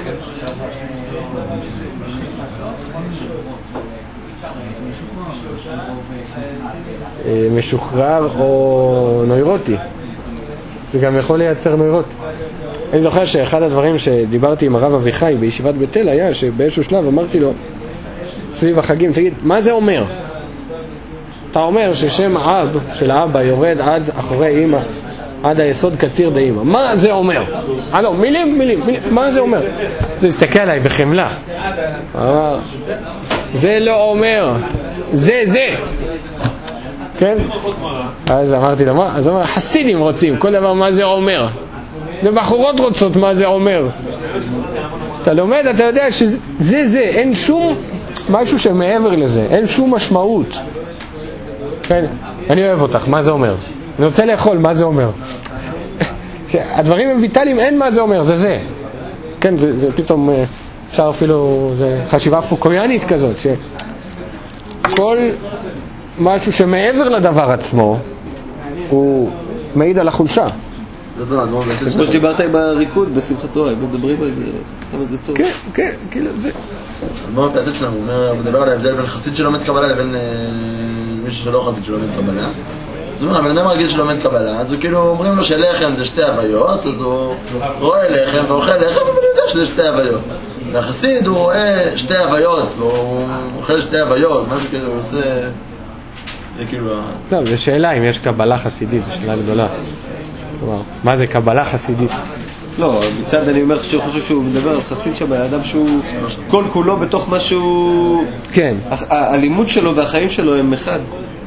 משוחרר או נוירוטי, וגם יכול לייצר נוירוטי. אני זוכר שאחד הדברים שדיברתי עם הרב אביחי בישיבת בתל היה שבאיזשהו שלב אמרתי לו סביב החגים, תגיד, מה זה אומר? אתה אומר ששם אב של האבא יורד עד אחורי אמא, עד היסוד קציר דאמא. מה זה אומר? לא, מילים, מה זה אומר? זה הסתכל עליי בחמלה. אמר, זה לא אומר, זה. כן? אז אמרתי לו, מה? אז אמר, חסידים רוצים, כל דבר מה זה אומר. ובחורות רוצות מה זה אומר. אתה לומד, אתה יודע שזה, אין שום משהו שמעבר לזה, אין שום משמעות. כן? אני אוהב אותך, מה זה אומר? אני רוצה לאכול, מה זה אומר? הדברים הם ויטליים, אין מה זה אומר, זה. כן, זה פתאום, אפשר אפילו, זה חשיבה פוקויאנית כזאת, שכל משהו שמעבר לדבר עצמו, הוא מעיד על החולשה. כמו שדיברת עם הריקוד בשמחתו, הם מדברים על זה, כמה זה טוב. כן, כאילו זה. אדמו"ר הפייסק שלנו, הוא מדבר על ההבדל בין חסיד שלומד קבלה לבין מישהו שלא חסיד שלומד קבלה. זאת אומרת, הבן אדם רגיל שלומד קבלה, אז הוא כאילו אומרים לו שלחם זה שתי הוויות, אז הוא רואה לחם ואוכל לחם, אבל הוא יודע שזה שתי הוויות. והחסיד הוא רואה שתי הוויות, והוא אוכל שתי הוויות, משהו כזה, הוא עושה... זה כאילו... לא, זו שאלה אם יש קבלה חסידית, זו שאלה גדולה. כלומר, מה זה קבלה חסידית? לא, מצד אני אומר שהוא חושב שהוא מדבר על חסיד שם, על אדם שהוא כל כולו בתוך משהו... כן. הלימוד שלו והחיים שלו הם אחד.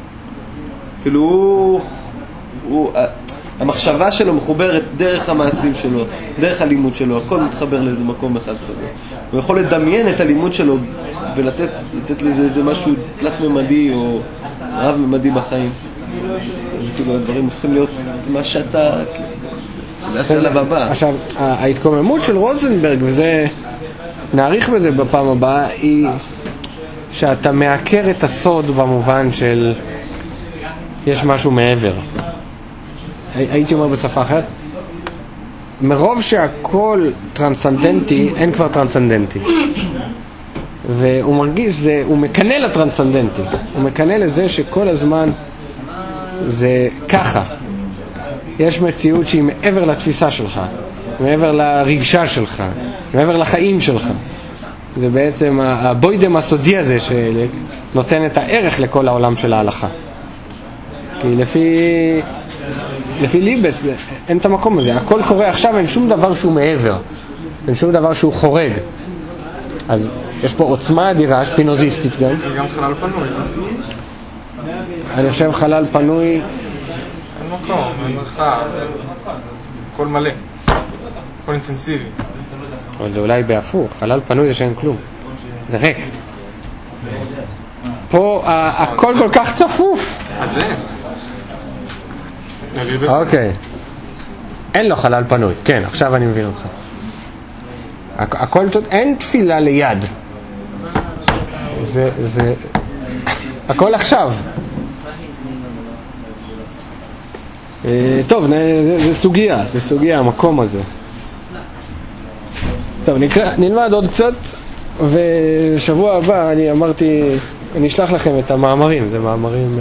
כאילו המחשבה שלו מחוברת דרך המעשים שלו, דרך הלימוד שלו, הכל מתחבר לאיזה מקום אחד כזה. הוא יכול לדמיין את הלימוד שלו ולתת לזה איזה משהו תלת-ממדי או רב-ממדי בחיים. כאילו הדברים הופכים להיות מה שאתה... זה השלב הבא. עכשיו, ההתקוממות של רוזנברג, וזה נעריך בזה בפעם הבאה, היא שאתה מעקר את הסוד במובן של יש משהו מעבר. הייתי אומר בשפה אחרת, מרוב שהכל טרנסצנדנטי, אין כבר טרנסצנדנטי. והוא מרגיש, הוא מקנה לטרנסצנדנטי, הוא מקנה לזה שכל הזמן זה ככה. יש מציאות שהיא מעבר לתפיסה שלך, מעבר לרגשה שלך, מעבר לחיים שלך. זה בעצם הבוידם הסודי הזה שנותן את הערך לכל העולם של ההלכה. כי לפי ליבס אין את המקום הזה, הכל קורה עכשיו, אין שום דבר שהוא מעבר, אין שום דבר שהוא חורג. אז יש פה עוצמה אדירה, שפינוזיסטית גם. גם חלל פנוי. אני חושב חלל פנוי... אין מקום, אין מרחב, הכל מלא, הכל אינטנסיבי. אבל זה אולי בהפוך, חלל פנוי זה שאין כלום, זה ריק. פה הכל כל כך צפוף. אז זה? אוקיי. אין לו חלל פנוי, כן, עכשיו אני מבין אותך. הכל, אין תפילה ליד. זה הכל עכשיו. טוב, זה סוגיה, המקום הזה. טוב, נלמד עוד קצת, ושבוע הבא אני אמרתי, אני אשלח לכם את המאמרים, זה מאמרים...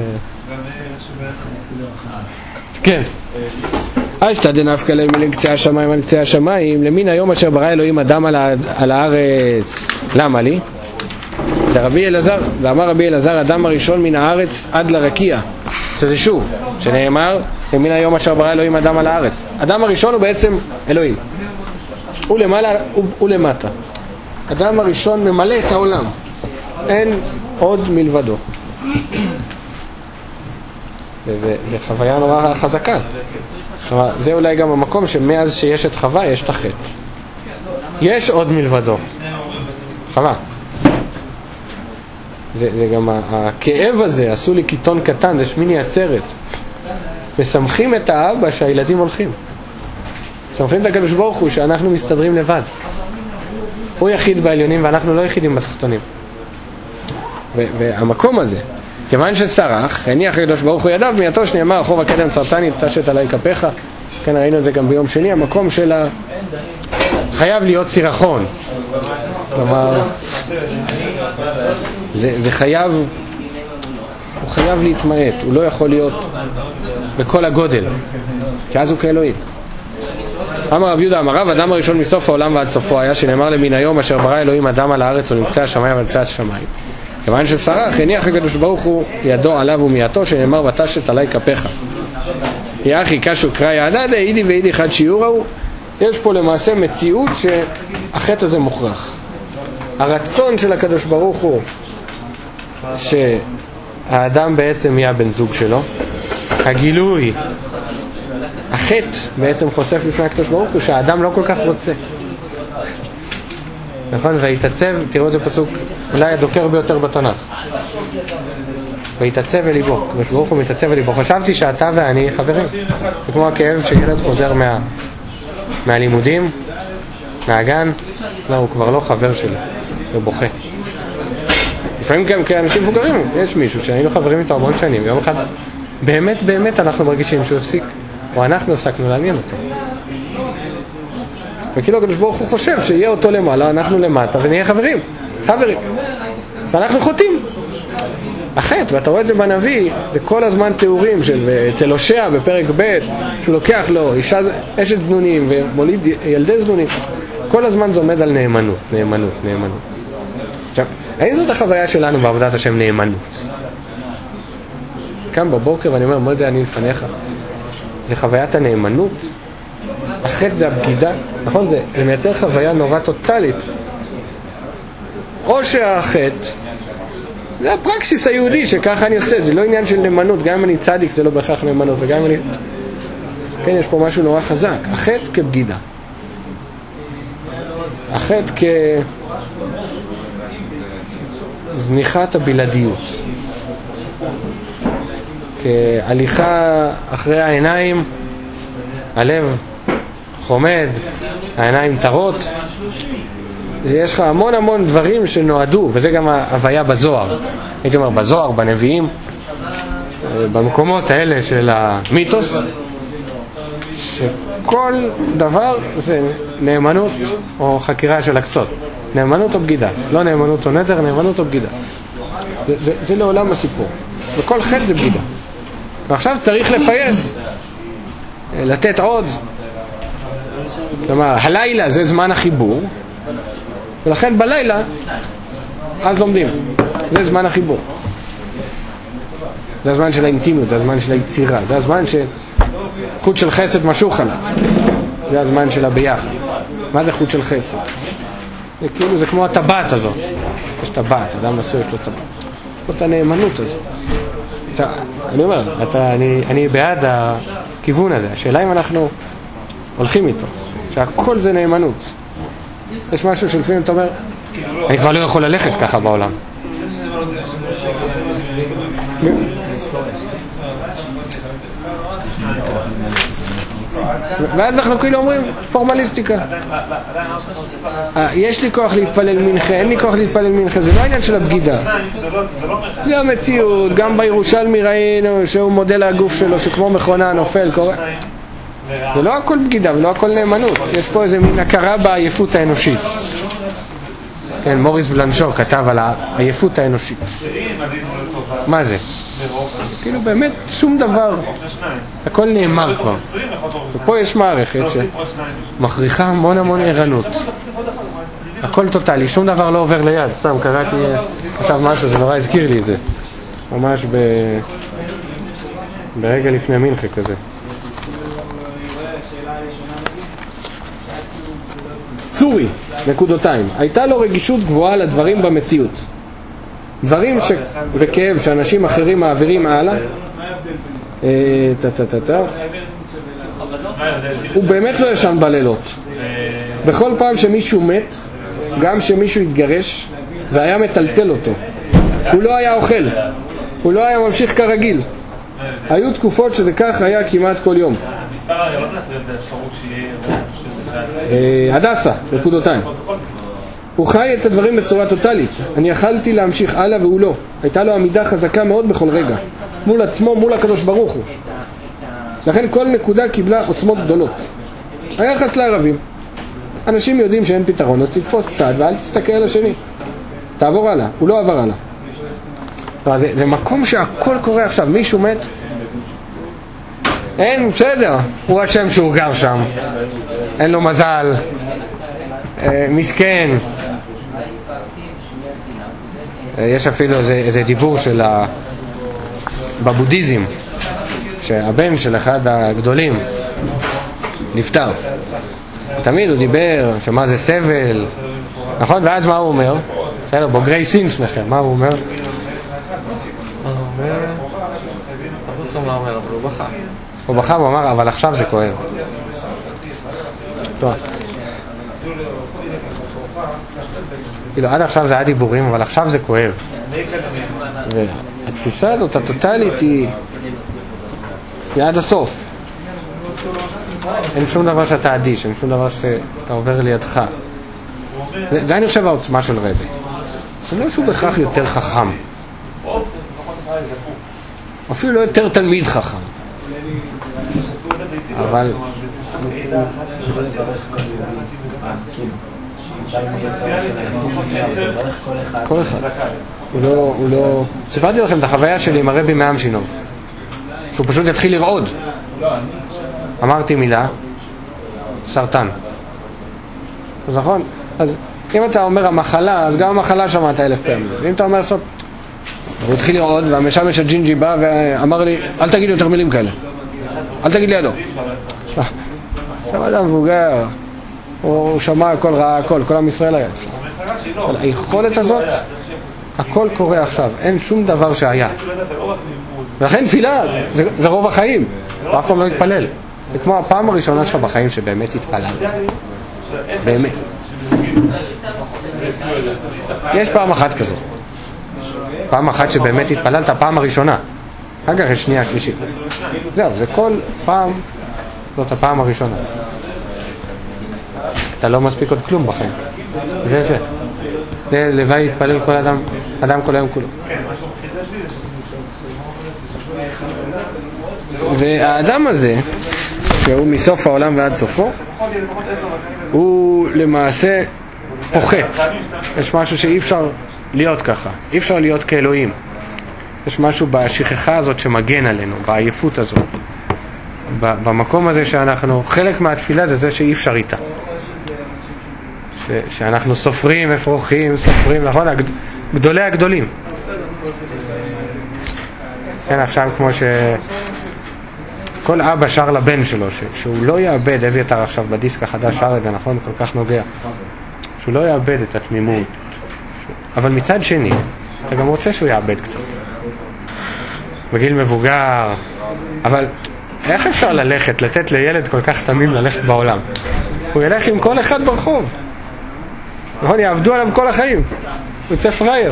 כן. אשתא דנפקא ליה מלקצה השמיים על קצה השמיים, למין היום אשר ברא אלוהים אדם על הארץ, למה לי? לרבי אלעזר, ואמר רבי אלעזר, אדם הראשון מן הארץ עד לרקיע, שזה שוב, שנאמר, למין היום אשר ברא אלוהים אדם על הארץ. אדם הראשון הוא בעצם אלוהים, הוא למעלה, הוא למטה. אדם הראשון ממלא את העולם, אין עוד מלבדו. זה חוויה נורא חזקה. זה אולי גם המקום שמאז שיש את חווה יש את החטא. יש עוד מלבדו. חווה. זה גם הכאב הזה, עשו לי קיטון קטן, זה שמיני עצרת. ושמחים את האבא שהילדים הולכים. שמחים את הקדוש ברוך הוא שאנחנו מסתדרים לבד. הוא יחיד בעליונים ואנחנו לא יחידים בתחתונים. והמקום הזה, כיוון שסרח, הניח הקדוש ברוך הוא ידיו מיתו שנאמר, חוב הקדם צרתני תשת עלי כפיך. כן, ראינו את זה גם ביום שני, המקום של חייב להיות סירחון. כלומר, זה חייב, הוא חייב להתמעט, הוא לא יכול להיות בכל הגודל, כי אז הוא כאלוהים. אמר רב יהודה אמר רב, אדם הראשון מסוף העולם ועד סופו היה שנאמר למן היום אשר ברא אלוהים אדם על הארץ ולקצה השמיים ועל קצה השמיים. כיוון שסרח, הניח הקדוש ברוך הוא ידו עליו ומיעתו שנאמר ותשת עלי כפיך. יחי קשו קרא יעדד אידי ואידי חד שיעור ההוא. יש פה למעשה מציאות שהחטא הזה מוכרח. הרצון של הקדוש ברוך הוא שהאדם בעצם יהיה בן זוג שלו. הגילוי, החטא בעצם חושף לפני הקדוש ברוך הוא שהאדם לא כל כך רוצה. נכון? והתעצב, תראו את זה פסוק אולי הדוקר ביותר בתנ"ך. והתעצב אל ליבו, הקדוש ברוך הוא מתעצב אל ליבו. חשבתי שאתה ואני חברים. זה כמו הכאב שילד חוזר מהלימודים, מהגן, לא, הוא כבר לא חבר שלי, הוא בוכה. לפעמים גם כאנשים מבוגרים, יש מישהו שהיינו חברים איתו המון שנים, ויום אחד באמת אנחנו מרגישים שהוא הפסיק, או אנחנו הפסקנו לעניין אותו. וכאילו הקדוש ברוך הוא חושב שיהיה אותו למעלה, אנחנו למטה, ונהיה חברים. ואנחנו חוטאים. החטא, ואתה רואה את זה בנביא, זה כל הזמן תיאורים אצל הושע בפרק ב' שהוא לוקח לו אשת זנונים ומוליד ילדי זנונים. כל הזמן זה עומד על נאמנות. עכשיו, האם זאת החוויה שלנו בעבודת השם נאמנות? קם בבוקר ואני אומר, מודה אני לפניך. זה חוויית הנאמנות. החטא זה הבגידה, נכון? זה מייצר חוויה נורא טוטלית. או שהחטא זה הפרקסיס היהודי שככה אני עושה, זה לא עניין של נאמנות, גם אם אני צדיק זה לא בהכרח נאמנות, וגם אם אני... כן, יש פה משהו נורא חזק. החטא כבגידה. החטא כזניחת הבלעדיות. כהליכה אחרי העיניים, הלב חומד, העיניים תרות. יש לך המון דברים שנועדו, וזה גם ההוויה בזוהר. הייתי אומר, בזוהר, בנביאים, במקומות האלה של המיתוס, שכל דבר זה נאמנות או חקירה של הקצות. נאמנות או בגידה. לא נאמנות או נדר, נאמנות או בגידה. זה לעולם הסיפור. וכל חטא זה בגידה. ועכשיו צריך לפייס, לתת עוד. כלומר, הלילה זה זמן החיבור, ולכן בלילה, אז לומדים. זה זמן החיבור. זה הזמן של האינטימיות, זה הזמן של היצירה, זה הזמן שחוט של חסד משוך עליו. זה הזמן של הביחד. מה זה חוט של חסד? זה כאילו, זה כמו הטבעת הזאת. יש טבעת, אדם נשוי יש לו טבעת. יש לו את הנאמנות הזאת. אני אומר, אני בעד הכיוון הזה. השאלה אם אנחנו הולכים איתו. שהכל זה נאמנות. יש משהו שלפעמים אתה אומר, אני כבר לא יכול ללכת ככה בעולם. ואז אנחנו כאילו אומרים פורמליסטיקה. יש לי כוח להתפלל מנחה, אין לי כוח להתפלל מנחה. זה לא העניין של הבגידה, זה המציאות. גם בירושלמי ראינו שהוא מודל הגוף שלו שכמו מכונה נופל קורה. זה לא הכל בגידה ולא הכל נאמנות. יש פה איזה מין הכרה בעייפות האנושית. כן, מוריס בלנשו כתב על העייפות האנושית. מה זה? כאילו באמת שום דבר, הכל נאמר כבר. ופה יש מערכת שמכריחה המון ערנות. הכל טוטלי, שום דבר לא עובר ליד. סתם קראתי עכשיו משהו, זה נורא הזכיר לי את זה. ממש ברגע לפני מנחה כזה. צורי, נקודותיים. הייתה לו רגישות גבוהה לדברים במציאות. דברים וכאב שאנשים אחרים מעבירים הלאה. הוא באמת לא ישן בלילות. בכל פעם שמישהו מת, גם שמישהו התגרש, זה היה מטלטל אותו. הוא לא היה אוכל. הוא לא היה ממשיך כרגיל. היו תקופות שזה כך היה כמעט כל יום. הדסה, נקודותיים. הוא חי את הדברים בצורה טוטלית. אני יכלתי להמשיך הלאה והוא לא. הייתה לו עמידה חזקה מאוד בכל רגע. מול עצמו, מול הקדוש ברוך הוא. לכן כל נקודה קיבלה עוצמות גדולות. היחס לערבים. אנשים יודעים שאין פתרון, אז תתפוס צד ואל תסתכל על השני. תעבור הלאה. הוא לא עבר הלאה. זה מקום שהכל קורה עכשיו. מישהו מת, אין, בסדר, הוא השם שהוא גר שם, אין לו מזל, מסכן. יש אפילו איזה דיבור של בבודהיזם, שהבן של אחד הגדולים נפטר. תמיד הוא דיבר שמה זה סבל, נכון? ואז מה הוא אומר? בסדר, בוגרי סין שניכם, מה הוא אומר? הוא בכה והוא אמר, אבל עכשיו זה כואב. טוב. כאילו עד עכשיו זה היה דיבורים, אבל עכשיו זה כואב. והתפיסה הזאת הטוטלית היא עד הסוף. אין שום דבר שאתה אדיש, אין שום דבר שאתה עובר לידך. זה אני חושב העוצמה של רבי. זה לא שהוא בכך יותר חכם, אפילו לא יותר תלמיד חכם, אבל כל אחד הוא לא... סיפרתי לכם את החוויה שלי עם הרבי מאמשינוב, שהוא פשוט יתחיל לרעוד. אמרתי מילה, סרטן. אז נכון? אז אם אתה אומר המחלה, אז גם המחלה שמעת 1000 פעמים. ואם אתה אומר סוף, הוא התחיל לרעוד, והמשמש הג'ינג'י בא ואמר לי, אל תגיד יותר מילים כאלה, אל תגיד לידו. עכשיו אדם מבוגר, הוא שמע הכל, ראה הכל, כל עם ישראל היה. אבל היכולת הזאת, הכל קורה עכשיו, אין שום דבר שהיה. ולכן תפילה, זה רוב החיים, ואף פעם לא התפלל. זה כמו הפעם הראשונה שלך בחיים שבאמת התפללת. באמת. יש פעם אחת כזו. פעם אחת שבאמת התפללת, פעם הראשונה. אגב, יש שנייה, שלישית. זהו, זה כל פעם, זאת הפעם הראשונה. אתה לא מספיק עוד כלום בחיים. זה. זה לוואי יתפלל כל אדם כל היום כולו. והאדם הזה, שהוא מסוף העולם ועד סופו, הוא למעשה פוחת. יש משהו שאי אפשר להיות ככה. אי אפשר להיות כאלוהים. יש משהו בשכחה הזאת שמגן עלינו, בעייפות הזאת. במקום הזה שאנחנו, חלק מהתפילה זה שאי אפשר איתה. שאנחנו סופרים, אפרוחים, סופרים, נכון? גדולי הגדולים. כן, עכשיו כמו כל אבא שר לבן שלו, שהוא לא יאבד, אביתר עכשיו בדיסק החדש שר את זה, נכון? כל כך נוגע. שהוא לא יאבד את התמימות. אבל מצד שני, אתה גם רוצה שהוא יאבד קצת. בגיל מבוגר. אבל איך אפשר ללכת, לתת לילד כל כך תמים ללכת בעולם? הוא ילך עם כל אחד ברחוב. נכון? יעבדו עליו כל החיים. הוא יוצא פרייר.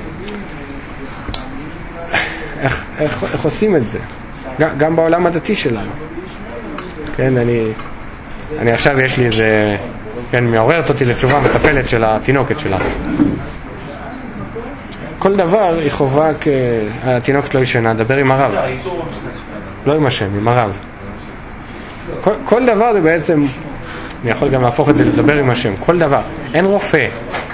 איך עושים את זה? גם בעולם הדתי שלנו. כן, אני עכשיו יש לי איזה, כן, מעוררת אותי לתשובה מטפלת של התינוקת שלה. כל דבר היא חובה, התינוקת לא ישנה, דבר עם הרב. לא עם השם, עם הרב. כל דבר זה בעצם, אני יכול גם להפוך את זה לדבר עם השם. כל דבר. אין רופא.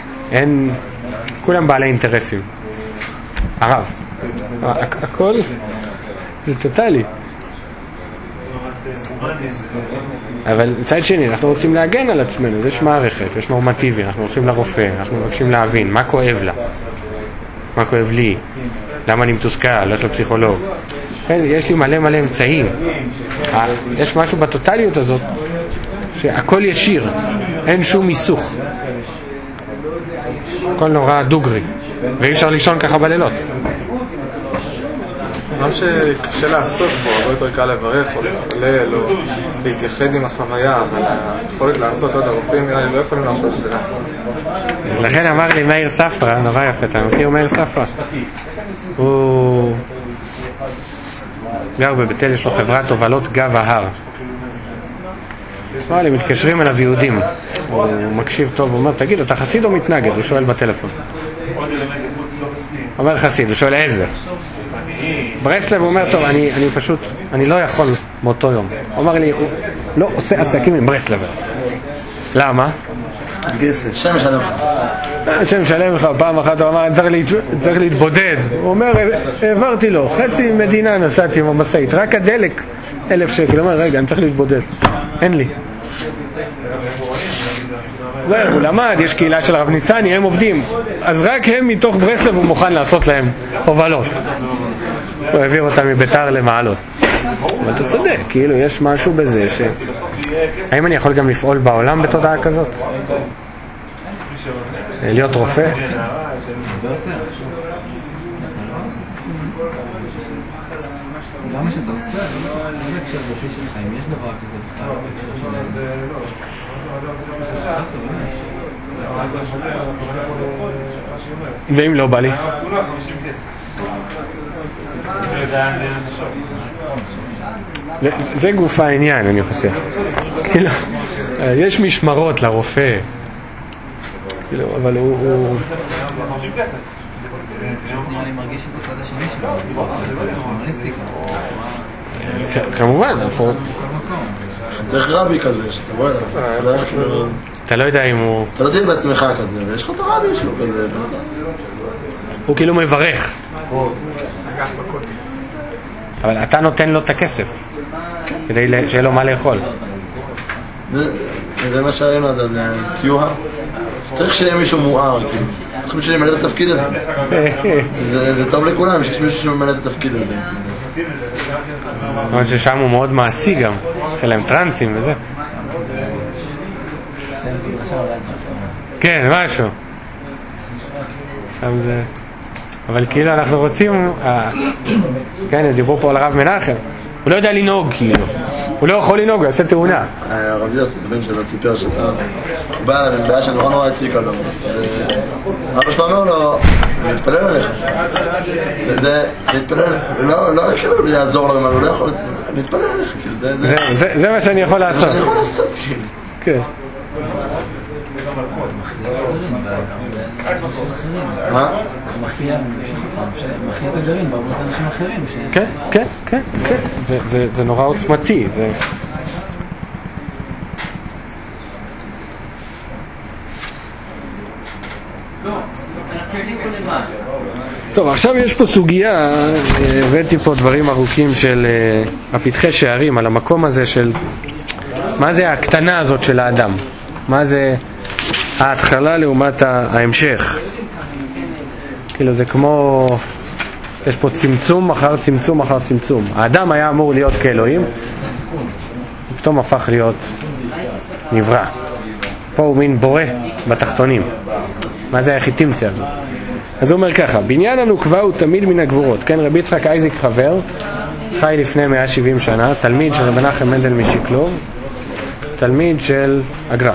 כולם בעלי אינטרסים. הרב. הכל זה טוטלי. אבל מצד שני אנחנו רוצים להגן על עצמנו. יש מערכת, יש נורמטיבי, אנחנו הולכים לרופא, אנחנו מבקשים להבין מה כואב לה, מה כואב לי, למה אני מתוסכל, לא יש לו פסיכולוג. יש לי מלא אמצעים. יש משהו בטוטליות הזאת שהכל ישיר, אין שום מיסוך, הכל נורא דוגרי, ואי אפשר לישון ככה בלילות. מה שקשה לעשות בו, הרבה יותר קל לברך או להתפלל או להתייחד עם החוויה, אבל היכולת לעשות עוד הרופאים נראה לי לא יכולים לעשות את זה לעצמם. לכן אמר לי מאיר ספרא, נורא יפה, אתה מכיר מאיר ספרא? הוא גר בבית אל, יש לו חברת הובלות גב ההר. אמר לי, מתקשרים אליו יהודים, הוא מקשיב טוב, הוא אומר, תגיד, אתה חסיד או מתנגד? הוא שואל בטלפון. אומר חסיד, הוא שואל איזה? ברסלב הוא אומר, טוב, אני לא יכול מאותו יום. הוא אמר לי, הוא לא עושה עסקים עם ברסלב. למה? שם משלם לך. השם משלם לך. פעם אחת הוא אמר, צריך להתבודד. הוא אומר, העברתי לו, חצי מדינה נסעתי עם המשאית, רק הדלק 1,000 שקל. הוא אומר, רגע, אני צריך להתבודד, אין לי. הוא למד, יש קהילה של הרב ניצני, הם עובדים, אז רק הם מתוך ברסלב הוא מוכן לעשות להם הובלות. הוא העביר אותם מביתר למעלות. אבל אתה צודק, כאילו יש משהו בזה האם אני יכול גם לפעול בעולם בתודעה כזאת? להיות רופא? גם מה שאתה עושה, זה הקשר בפי שלך, אם יש דבר כזה בכלל, הקשר שלהם. ואם לא בא לי? זה גוף העניין, אני חושב. יש משמרות לרופא, אבל הוא... נראה לי מרגיש את הצד השני שלו, פורמליסטיקה. כמובן, צריך רבי כזה, שאתה רואה זה. אתה לא יודע אם הוא... אתה לא יודע בעצמך כזה, ויש לך את הרבי שלו כזה. הוא כאילו מברך. אבל אתה נותן לו את הכסף, כדי שיהיה לו מה לאכול. זה מה שראינו על טיוהה. צריך שיהיה מישהו מואר, כאילו. צריך מישהו למלא את התפקיד הזה. זה טוב לכולם, שיש מישהו שממלא את התפקיד הזה. אבל ששם הוא מאוד מעשי גם, אצל הם טרנסים וזה. כן, משהו. שם זה... אבל כאילו אנחנו רוצים... כן, דיברו פה על הרב מנחם. הוא לא יודע לנהוג כאילו. הוא לא יכול לנהוג, הוא יעשה תאונה. הרב יוסף, בן שלו, סיפר שאתה בא אליו עם בעיה שנורא הציק עליו. אבא שלו אומר לו, אני אתפלל עליך. וזה, להתפלל, לא כאילו יעזור לו, הוא לא יכול, אני אתפלל עליך. זה מה שאני יכול לעשות. זה מה שאני יכול לעשות, כאילו. כן. מה? מחיה את הגרעין בעבודת אנשים אחרים. כן. זה נורא עוצמתי. טוב, עכשיו יש פה סוגיה, הבאתי פה דברים ארוכים של הפתחי שערים, על המקום הזה של מה זה הקטנה הזאת של האדם, מה זה ההתחלה לעומת ההמשך. כאילו זה כמו, יש פה צמצום אחר צמצום אחר צמצום. האדם היה אמור להיות כאלוהים, פתאום הפך להיות נברא. פה הוא מין בורא בתחתונים. מה זה היחיתימציה הזאת? אז הוא אומר ככה, בניין הנוקבה הוא תמיד מן הגבורות. כן, רבי יצחק אייזיק חבר, חי לפני 170 שנה, תלמיד של רבי מנחם מנדל משיקלוב, תלמיד של אגרא.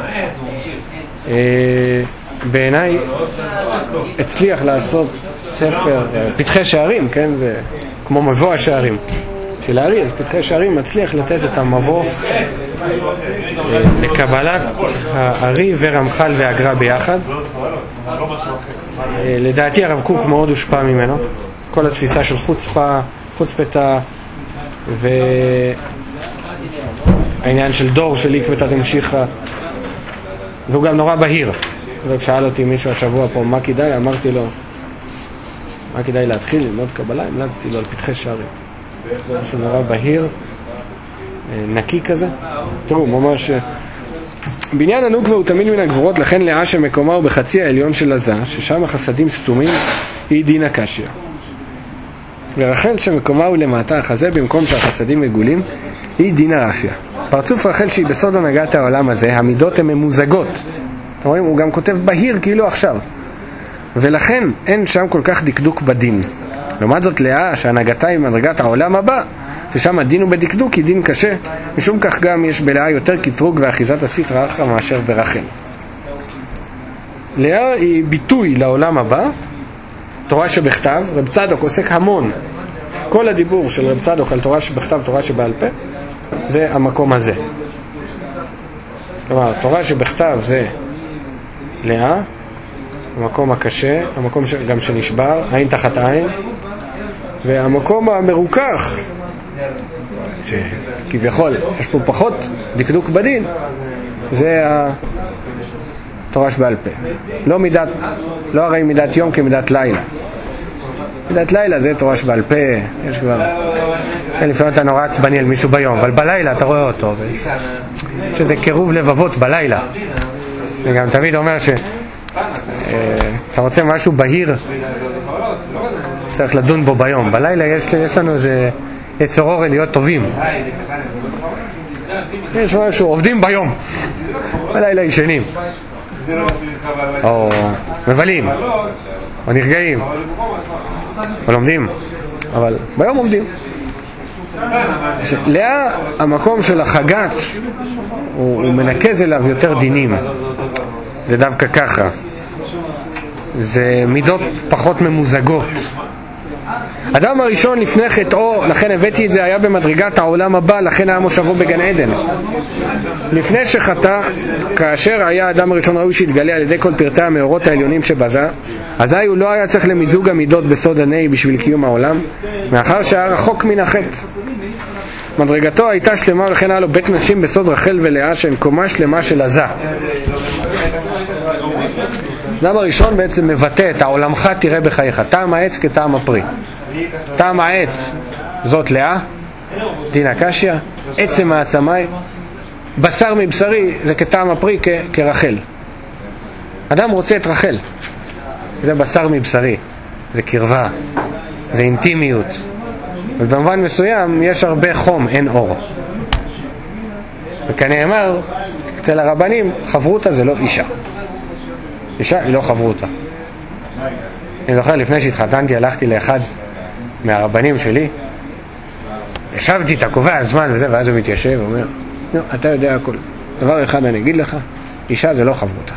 בעיניי הצליח לעשות ספר פתחי שערים, כן, זה כמו מבוא השערים של הארי, אז פתחי שערים מצליח לתת את המבוא לקבלת הארי ורמח"ל ואגרא ביחד. לדעתי הרב קוק מאוד הושפע ממנו, כל התפיסה של חוצפתה והעניין של דור של עקבתא דמשיחא, והוא גם נורא בהיר. וכשאל אותי מישהו השבוע פה מה כדאי, אמרתי לו מה כדאי להתחיל ללמוד קבלה, המלצתי לו על פתחי שערים, משהו נורא בהיר, נקי כזה. תראו, ממש בניין הנוקבה הוא תמיד מן הגבורות, לכן לאה שמקומה הוא בחצי העליון של עזה, ששם החסדים סתומים, היא דינא קשיא. ורחל שמקומה הוא למטה החזה, במקום שהחסדים מגולים, היא דינא רפיא. פרצוף רחל שהיא בסוד הנהגת העולם הזה, המידות הן ממוזגות. אתם רואים, הוא גם כותב בהיר כאילו עכשיו, ולכן אין שם כל כך דקדוק בדין. לעומת זאת לאה שהנהגתה היא מדרגת העולם הבא, ששם הדין הוא בדקדוק היא דין קשה, משום כך גם יש בלאה יותר קטרוג ואחיזת הסטרא אחרא מאשר ברחל. לאה היא ביטוי לעולם הבא, תורה שבכתב. רב צדוק עוסק המון, כל הדיבור של רב צדוק על תורה שבכתב, תורה שבעל פה, זה המקום הזה. כלומר, תורה שבכתב זה לאה, המקום הקשה, המקום גם שנשבר, עין תחת עין, והמקום המרוכך, שכביכול יש פה פחות דקדוק בדין, זה התורה שבעל פה. לא הרי מידת יום כמידת לילה. מידת לילה זה תורה שבעל פה, יש כבר, לפעמים אתה נורא עצבני על מישהו ביום, אבל בלילה אתה רואה אותו, שזה קירוב לבבות בלילה. וגם תמיד אומר אתה רוצה משהו בהיר, צריך לדון בו ביום. בלילה יש לנו איזה יצר אורן להיות טובים. יש משהו, עובדים ביום, בלילה ישנים, או מבלים, או נרגעים, או לומדים, אבל ביום עובדים. לאה, המקום של החגת, הוא מנקז אליו יותר דינים. זה דווקא ככה, זה מידות פחות ממוזגות. אדם הראשון לפני חטאו, לכן הבאתי את זה, היה במדרגת העולם הבא, לכן היה מושבו בגן עדן. לפני שחטא, כאשר היה האדם הראשון ראוי שהתגלה על ידי כל פרטי המאורות העליונים שבזה, אזי הוא לא היה צריך למיזוג המידות בסוד הנאי בשביל קיום העולם, מאחר שהיה רחוק מן החטא. מדרגתו הייתה שלמה, ולכן היה לו בית נשים בסוד רחל ולאה, שהן קומה שלמה של עזה. האדם הראשון בעצם מבטא את העולמך תראה בחייך, טעם העץ כטעם הפרי. טעם העץ זאת לאה, דינא קשיא, עצם העצמי, בשר מבשרי זה כטעם הפרי כרחל. אדם רוצה את רחל, זה בשר מבשרי, זה קרבה, זה אינטימיות, ובמובן מסוים יש הרבה חום, אין אור. וכנאמר אצל הרבנים, חברותה זה לא אישה. אישה היא לא חברותה. אני זוכר לפני שהתחתנתי, הלכתי לאחד מהרבנים שלי, ישבתי את הקובע הזמן וזה, ואז הוא מתיישב ואומר, נו, אתה יודע הכל, דבר אחד אני אגיד לך, אישה זה לא חברותה.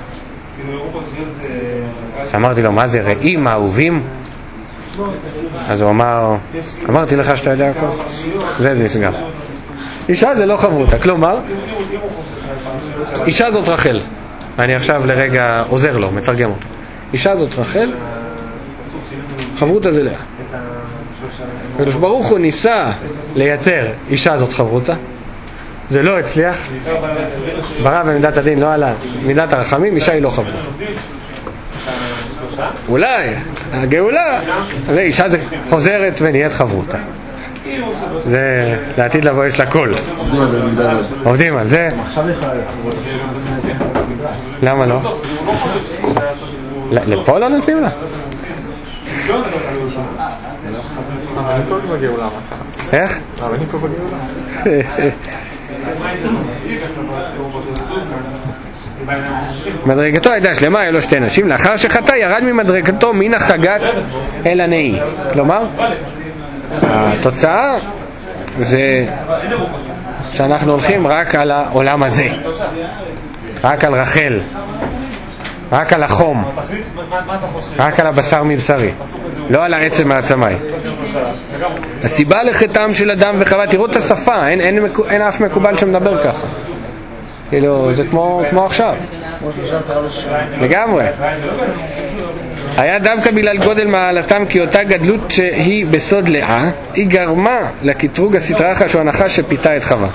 אז אמרתי לו, מה זה רעים האהובים? אז הוא אמר, אמרתי לך שאתה יודע הכל, זה נסגר. אישה זה לא חברותה, כלומר אישה זאת רחל. אני עכשיו לרגע עוזר לו, מתרגם אותו. אישה זאת רחל, חברותה זה לאה. הקדוש ברוך הוא ניסה לייצר אישה זאת חברותה, זה לא הצליח, ברא במידת הדין לא עלה מידת הרחמים, אישה היא לא חברותה. אולי, הגאולה, זה אישה זה חוזרת ונהיית חברותה. זה לעתיד לבוא יש לה קול. עובדים על זה. למה לא? לפה לא נותנים לה? אבל אני פה בגאולה. איך? אבל אני פה בגאולה. מדרגתו הייתה שלמה, היו לו שתי נשים. לאחר שחטא ירד ממדרגתו מן החגת אל הנאי. כלומר, התוצאה זה שאנחנו הולכים רק על העולם הזה, רק על רחל, רק על החום, רק על הבשר מבשרי, לא על העצם מעצמי. הסיבה לחטאם של אדם וחווה, תראו את השפה, אין אף מקובל שמדבר ככה, כאילו זה כמו עכשיו לגמרי. היה דווקא בגלל גודל מעלתם, כי אותה גדלות שהיא בסוד לאה היא גרמה לקטרוג הסטרא אחרא שהוא הנחש שפיתה את חווה.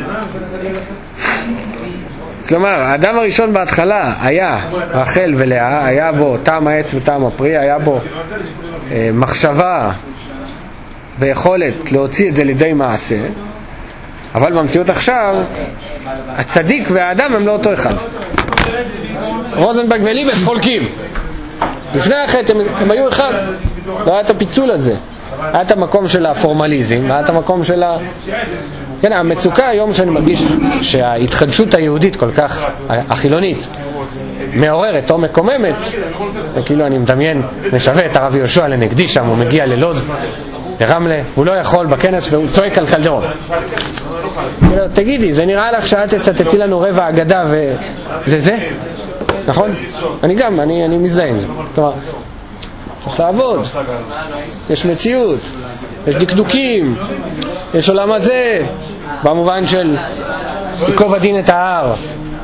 כלומר, האדם הראשון בהתחלה היה רחל ולאה, היה בו טעם העץ וטעם הפרי, היה בו מחשבה ויכולת להוציא את זה לידי מעשה, אבל במציאות עכשיו הצדיק והאדם הם לא אותו אחד. רוזנברג וליבס חולקים, לפני החטא הם היו אחד, לא היה את הפיצול הזה, היה את המקום של הפורמליזם, היה את המקום של כן, המצוקה היום שאני מרגיש שההתחדשות היהודית כל כך, החילונית, מעוררת או מקוממת, וכאילו אני מדמיין, משווה את הרב יהושע לנגדי שם, הוא מגיע ללוד, לרמלה, הוא לא יכול בכנס והוא צועק על קלדרון. תגידי, זה נראה לך שאת תצטטי לנו רבע אגדה וזה זה? נכון? אני מזדהה עם זה. כלומר, צריך לעבוד, יש מציאות, יש דקדוקים, יש עולם הזה, במובן של ייקוב הדין את ההר.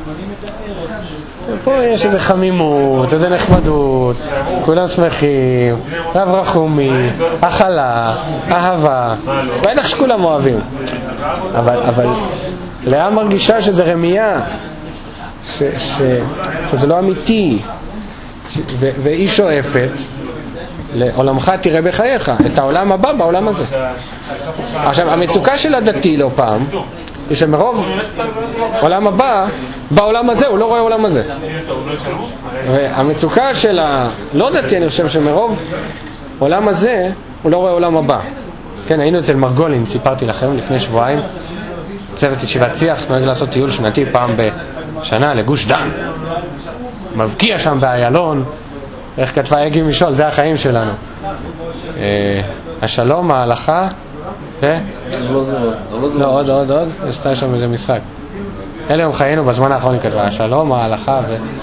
פה יש איזה חמימות, איזה נחמדות, כולם שמחים, רב רחומי, הכלה, אהבה, בטח שכולם אוהבים. אבל לאה מרגישה שזה רמייה, שזה לא אמיתי, והיא שואפת לעולמך תראה בחייך, את העולם הבא בעולם הזה. עכשיו, המצוקה של הדתי לא פעם היא שמרוב עולם הבא בעולם הזה הוא לא רואה עולם הזה, והמצוקה של הלא דתי, אני חושב שמרוב עולם הזה הוא לא רואה עולם הבא. כן, היינו אצל מרגולין, סיפרתי לכם לפני שבועיים, צוות ישיבת שיח נוהג לעשות טיול שנתי פעם בשנה לגוש דן, מבקיע שם באיילון, איך כתבה יגי משול, זה החיים שלנו, השלום, ההלכה לא, עוד עשתה שם איזה משחק, אלה הם חיינו בזמן האחרון, היא כתבה השלום, ההלכה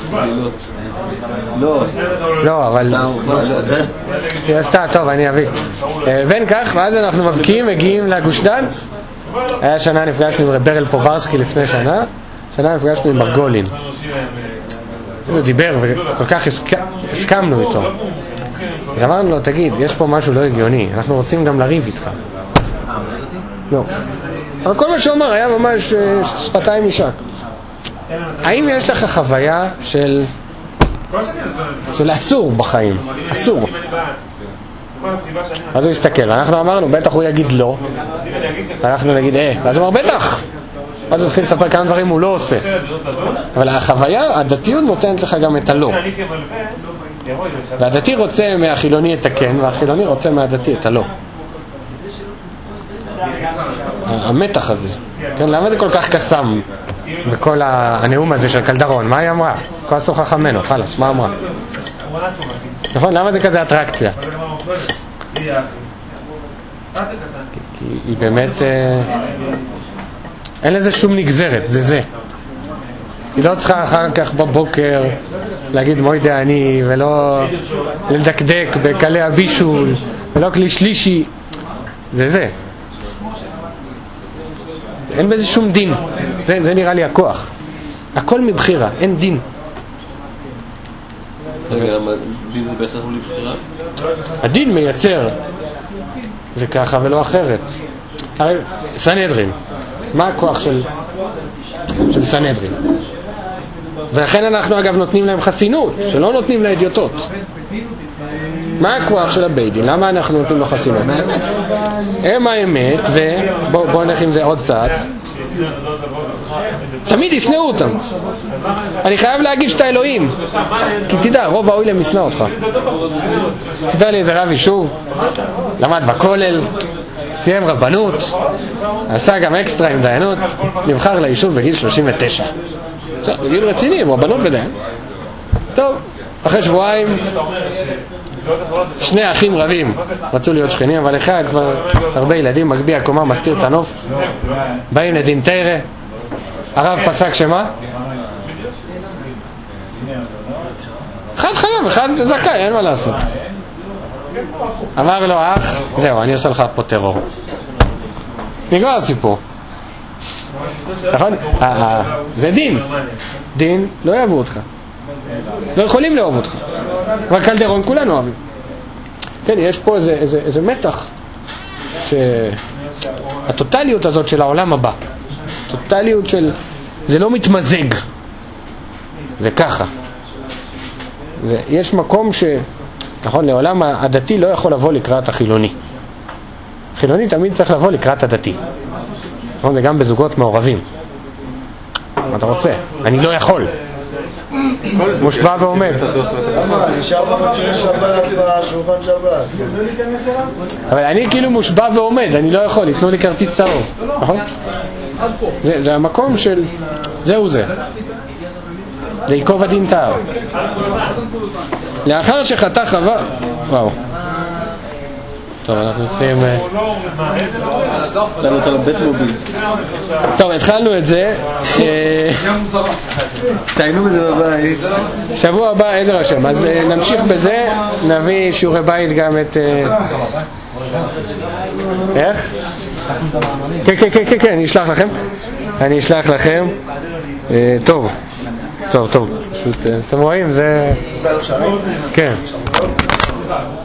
לא, אבל היא עשתה, טוב, אני אביא בין כך, ואז אנחנו מבקיעים, מגיעים לגוש דן. היה שנה נפגשנו עם ברל פוברסקי לפני שנה נפגשנו עם מרגולין, הוא דיבר וכל כך הסכמנו איתו, ואמרנו לו, תגיד, יש פה משהו לא הגיוני, אנחנו רוצים גם לריב איתך. לא, אבל כל מה שהוא אמר היה ממש שפתיים משק. האם יש לך חוויה של אסור בחיים, אסור? אז הוא הסתכל, אנחנו אמרנו, בטח הוא יגיד לא, ואנחנו נגיד ואז הוא אמר בטח, אז הוא התחיל לספר כמה דברים הוא לא עושה. אבל החוויה, הדתיות נותנת לך גם את הלא, והדתי רוצה מהחילוני את הכן, והחילוני רוצה מהדתי את הלא. המתח הזה, כן, למה זה כל כך קסם בכל הנאום הזה של קלדרון? מה היא אמרה? כל עשו חכמנו, חלס, מה אמרה? נכון, למה זה כזה אטרקציה? כי היא באמת אין לזה שום נגזרת, זה היא לא צריכה אחר כך בבוקר להגיד מוידי אני, ולא לדקדק בקלי הבישול, ולא כלי שלישי, זה אין בזה שום דין. זה נראה לי הכוח, הכל מבחירה, אין דין. רגע, דין זה בהכרח בלי בחירה? הדין מייצר, זה ככה ולא אחרת. הרי סנהדרין, מה הכוח של סנהדרין? ולכן אנחנו אגב נותנים להם חסינות, שלא נותנים לאדיוטות. מה הכוח של הבית דין? למה אנחנו נותנים לו חסינות? הם האמת, ובואו נלך עם זה עוד צעד. תמיד ישנאו אותם. אני חייב להגיש את האלוהים, כי תדע, רוב האוילם ישנא אותך. סיפר לי איזה רב יישוב, למד בכולל, סיים רבנות, עשה גם אקסטרה עם דיינות, נבחר ליישוב בגיל 39. בגיל רציני, רבנות ודיין. טוב, אחרי שבועיים שני אחים רבים רצו להיות שכנים, אבל אחד כבר הרבה ילדים, מגביה קומה, מסתיר את הנוף. באים לדין תירה, הרב פסק שמה? אחד חייב, אחד זכאי, אין מה לעשות. אמר לו אח, זהו, אני עושה לך פה טרור. נגמר הסיפור. נכון? זה דין. דין לא יאהבו אותך, לא יכולים לאהוב אותך. רק קלדרון כולנו אוהבים. כן, יש פה איזה מתח, שהטוטליות הזאת של העולם הבא, טוטליות של, זה לא מתמזג, זה ככה. ויש מקום נכון, לעולם הדתי לא יכול לבוא לקראת החילוני. חילוני תמיד צריך לבוא לקראת הדתי. נכון, זה גם בזוגות מעורבים. מה אתה רוצה? אני לא יכול. מושבע ועומד. אבל אני כאילו מושבע ועומד, אני לא יכול, יתנו לי כרטיס צהוב. נכון? זה המקום של זהו זה. זה ייקוב הדין תאר. לאחר שחטא חווה, וואו. טוב, אנחנו צריכים לעלות על הבית מוביל. טוב, התחלנו את זה. תהיינו בזה בבית. שבוע הבא עזר השם, אז נמשיך בזה. נביא שיעורי בית גם את איך? כן, אני אשלח לכם. טוב, פשוט אתם רואים, זה כן.